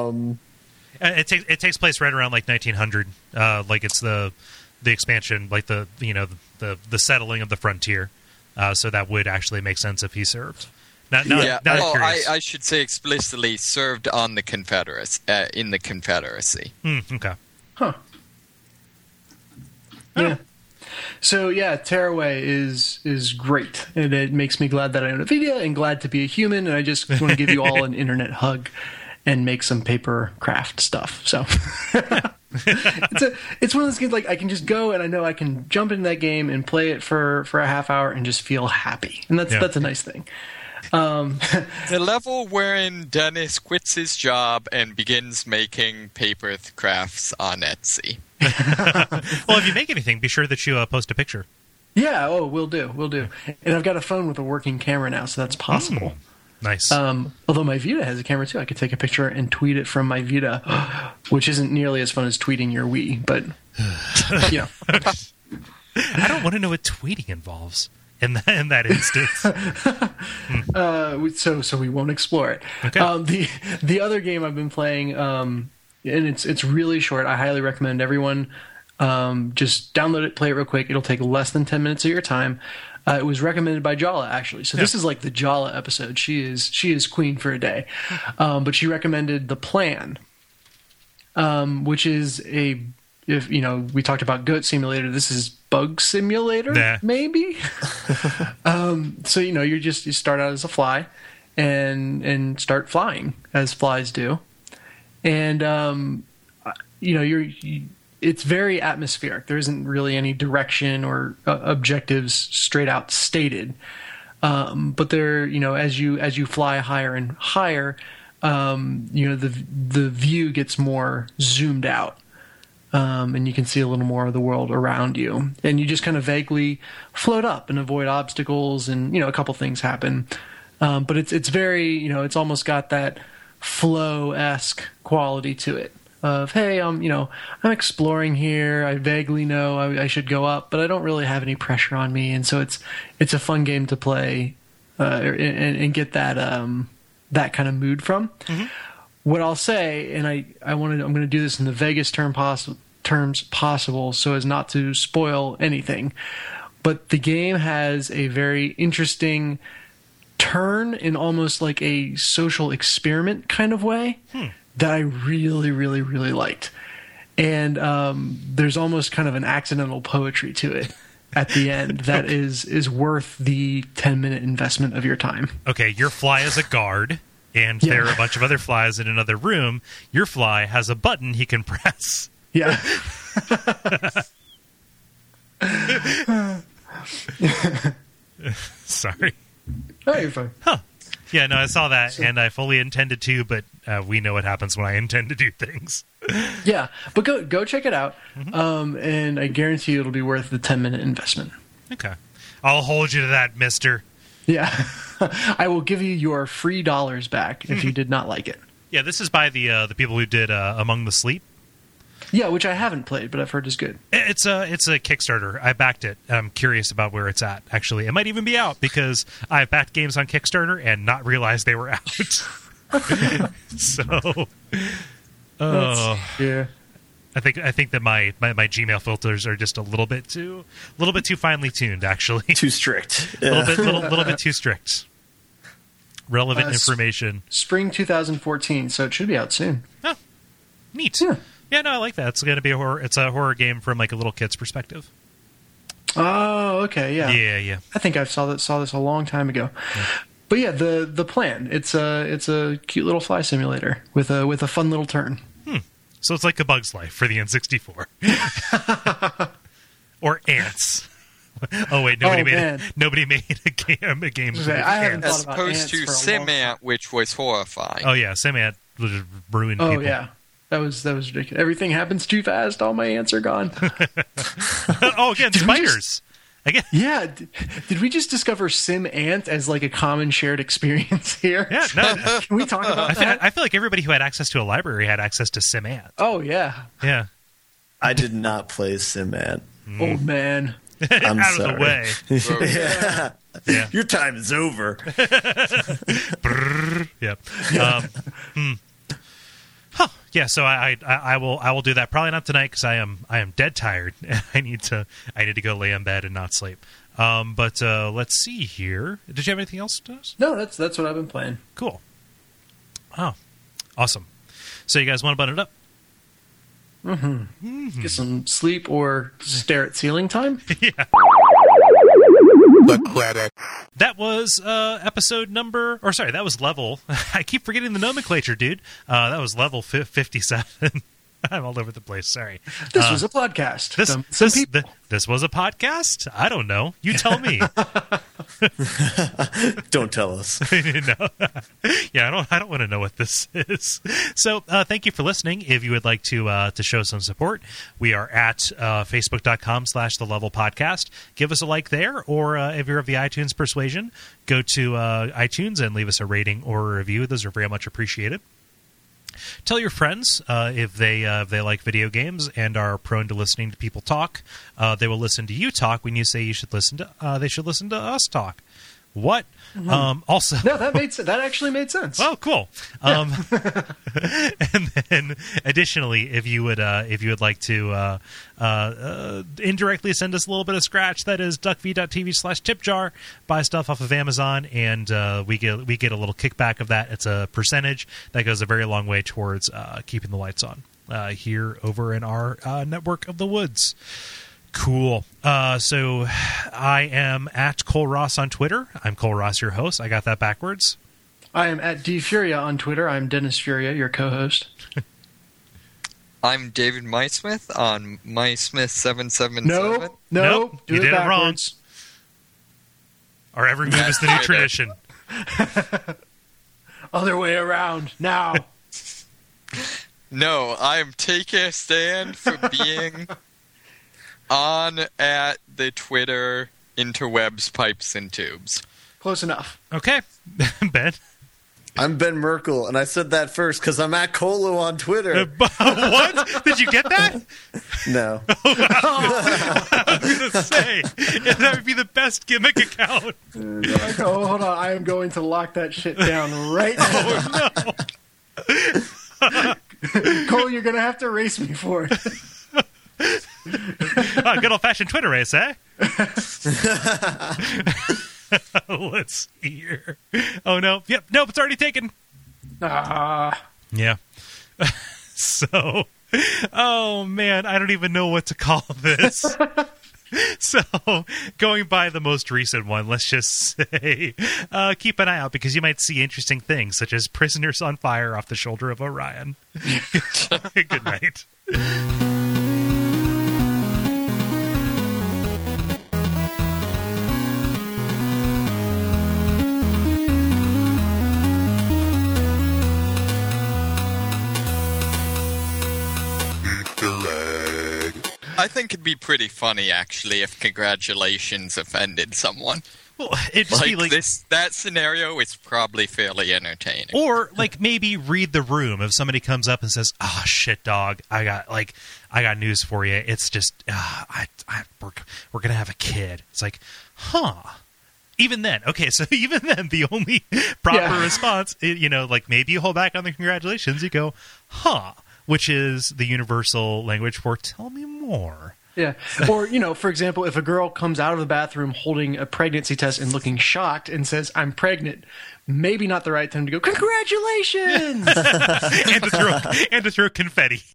It takes place right around like 1900. Like it's the expansion, like the settling of the frontier. So that would actually make sense if he served. I should say explicitly served on the in the Confederacy. Okay. Huh. Yeah. So yeah, Tearaway is great, and it makes me glad that I own a Vita and glad to be a human. And I just want to give you all an internet hug and make some paper craft stuff. So it's one of those games like I can just go and I know I can jump into that game and play it for a half hour and just feel happy, and that's a nice thing. The level wherein Dennis quits his job and begins making paper crafts on Etsy. Well, if you make anything, be sure that you post a picture. Yeah, we'll do. And I've got a phone with a working camera now, so that's possible. Nice. Although my Vita has a camera too. I could take a picture and tweet it from my Vita, which isn't nearly as fun as tweeting your Wii, but I don't want to know what tweeting involves. In that instance, so we won't explore it. Okay. The other game I've been playing, and it's really short. I highly recommend everyone just download it, play it real quick. It'll take less than 10 minutes of your time. It was recommended by Jala, actually. So this is like the Jala episode. She is queen for a day, but she recommended The Plan. which is we talked about Goat Simulator. This is Bug Simulator, maybe. So you start out as a fly, and start flying as flies do, and it's very atmospheric. There isn't really any direction or objectives straight out stated, but there, as you fly higher and higher, the view gets more zoomed out. And you can see a little more of the world around you, and you just kind of vaguely float up and avoid obstacles, and a couple things happen. But it's very, it's almost got that Flow-esque quality to it. Of, hey, I'm exploring here. I vaguely know I should go up, but I don't really have any pressure on me, and so it's a fun game to play and get that that kind of mood from. Mm-hmm. What I'll say, and I'm going to do this in the vaguest terms possible so as not to spoil anything, but the game has a very interesting turn in almost like a social experiment kind of way that I really, really, really liked. And there's almost kind of an accidental poetry to it at the end that is worth the 10-minute investment of your time. Okay, your fly is a guard. And there are a bunch of other flies in another room. Your fly has a button he can press. Yeah. Sorry. Oh, you're fine. Huh. Yeah, no, I saw that, and I fully intended to, but we know what happens when I intend to do things. Yeah, but go check it out, and I guarantee you it'll be worth the 10-minute investment. Okay. I'll hold you to that, mister. Yeah. I will give you your free dollars back if you did not like it. Yeah, this is by the people who did Among the Sleep. Yeah, which I haven't played, but I've heard is good. It's a Kickstarter. I backed it. I'm curious about where it's at, actually. It might even be out, because I've backed games on Kickstarter and not realized they were out. So, yeah. I think that my Gmail filters are just a little bit too finely tuned, actually. Too strict. A little bit too strict. Relevant information. Spring 2014, so it should be out soon. Oh, neat. Yeah. Yeah, no, I like that. It's going to be a horror. It's a horror game from like a little kid's perspective. Oh, okay, yeah. Yeah. I think I saw this a long time ago. Yeah. But yeah, the plan. It's a cute little fly simulator with a fun little turn. So it's like A Bug's Life for the N64. Or Ants. Oh wait, nobody made a game. I haven't as thought about opposed to SimAnt, which was horrifying. Oh yeah, SimAnt ruined people. Oh yeah, that was ridiculous. Everything happens too fast. All my ants are gone. Oh, again, spiders. Yeah, did we just discover SimAnt as like a common shared experience here? Yeah, no. Can we talk about that? I feel like everybody who had access to a library had access to SimAnt. Oh yeah. Yeah. I did not play SimAnt. Old man. I'm out sorry. of the way. Yeah. Your time is over. Yep. Yeah, so I will do that. Probably not tonight because I am dead tired. I need to go lay in bed and not sleep. But let's see here. Did you have anything else to us? No, that's what I've been playing. Cool. Oh, awesome. So you guys want to button it up? Get some sleep or stare at ceiling time? Yeah. The credit. That was that was level. I keep forgetting the nomenclature, dude. That was level 57. I'm all over the place. Sorry. This was a podcast. This was a podcast? I don't know. You tell me. Don't tell us. No. Yeah, I don't want to know what this is. So thank you for listening. If you would like to show some support, we are at facebook.com/thelevelpodcast. Give us a like there, or if you're of the iTunes persuasion, go to iTunes and leave us a rating or a review. Those are very much appreciated. Tell your friends if they like video games and are prone to listening to people talk. They will listen to you talk when you say you should listen to. They should listen to us talk. What? Also, no, that actually made sense. Oh, cool. And then, additionally, if you would like to indirectly send us a little bit of scratch, that is duckv.tv/tipjar. Buy stuff off of Amazon, and we get a little kickback of that. It's a percentage that goes a very long way towards keeping the lights on. here over in our network of the woods. Cool. So I am at Cole Ross on Twitter. I'm Cole Ross, your host. I got that backwards. I am at DFuria on Twitter. I'm Dennis Furia, your co-host. I'm David MySmith on MySmith777. Nope. You did it wrong. Our every move is the new tradition. Other way around now. No, I am taking a stand for being on at the Twitter interwebs, pipes, and tubes. Close enough. Okay. Ben? I'm Ben Merkel, and I said that first because I'm at Colo on Twitter. What? Did you get that? No. I was going to say, that would be the best gimmick account. Oh, hold on. I am going to lock that shit down right now. Oh, no. Cole, you're going to have to race me for it. Good old-fashioned Twitter race, eh? Let's see here. Oh, no. Yep. Nope, it's already taken. Yeah. So, oh, man, I don't even know what to call this. So, going by the most recent one, let's just say, keep an eye out because you might see interesting things, such as prisoners on fire off the shoulder of Orion. Good night. I think it'd be pretty funny, actually, if congratulations offended someone. Well, it'd just be like that scenario is probably fairly entertaining. Or like maybe read the room if somebody comes up and says, "Oh shit, dog, I got news for you. It's just we're gonna have a kid." It's like, huh. Even then, okay, so even then, the only proper response, like maybe you hold back on the congratulations. You go, huh. Which is the universal language for tell me more. Yeah. Or, for example, if a girl comes out of the bathroom holding a pregnancy test and looking shocked and says, "I'm pregnant," maybe not the right time to go, "Congratulations!" and to throw confetti.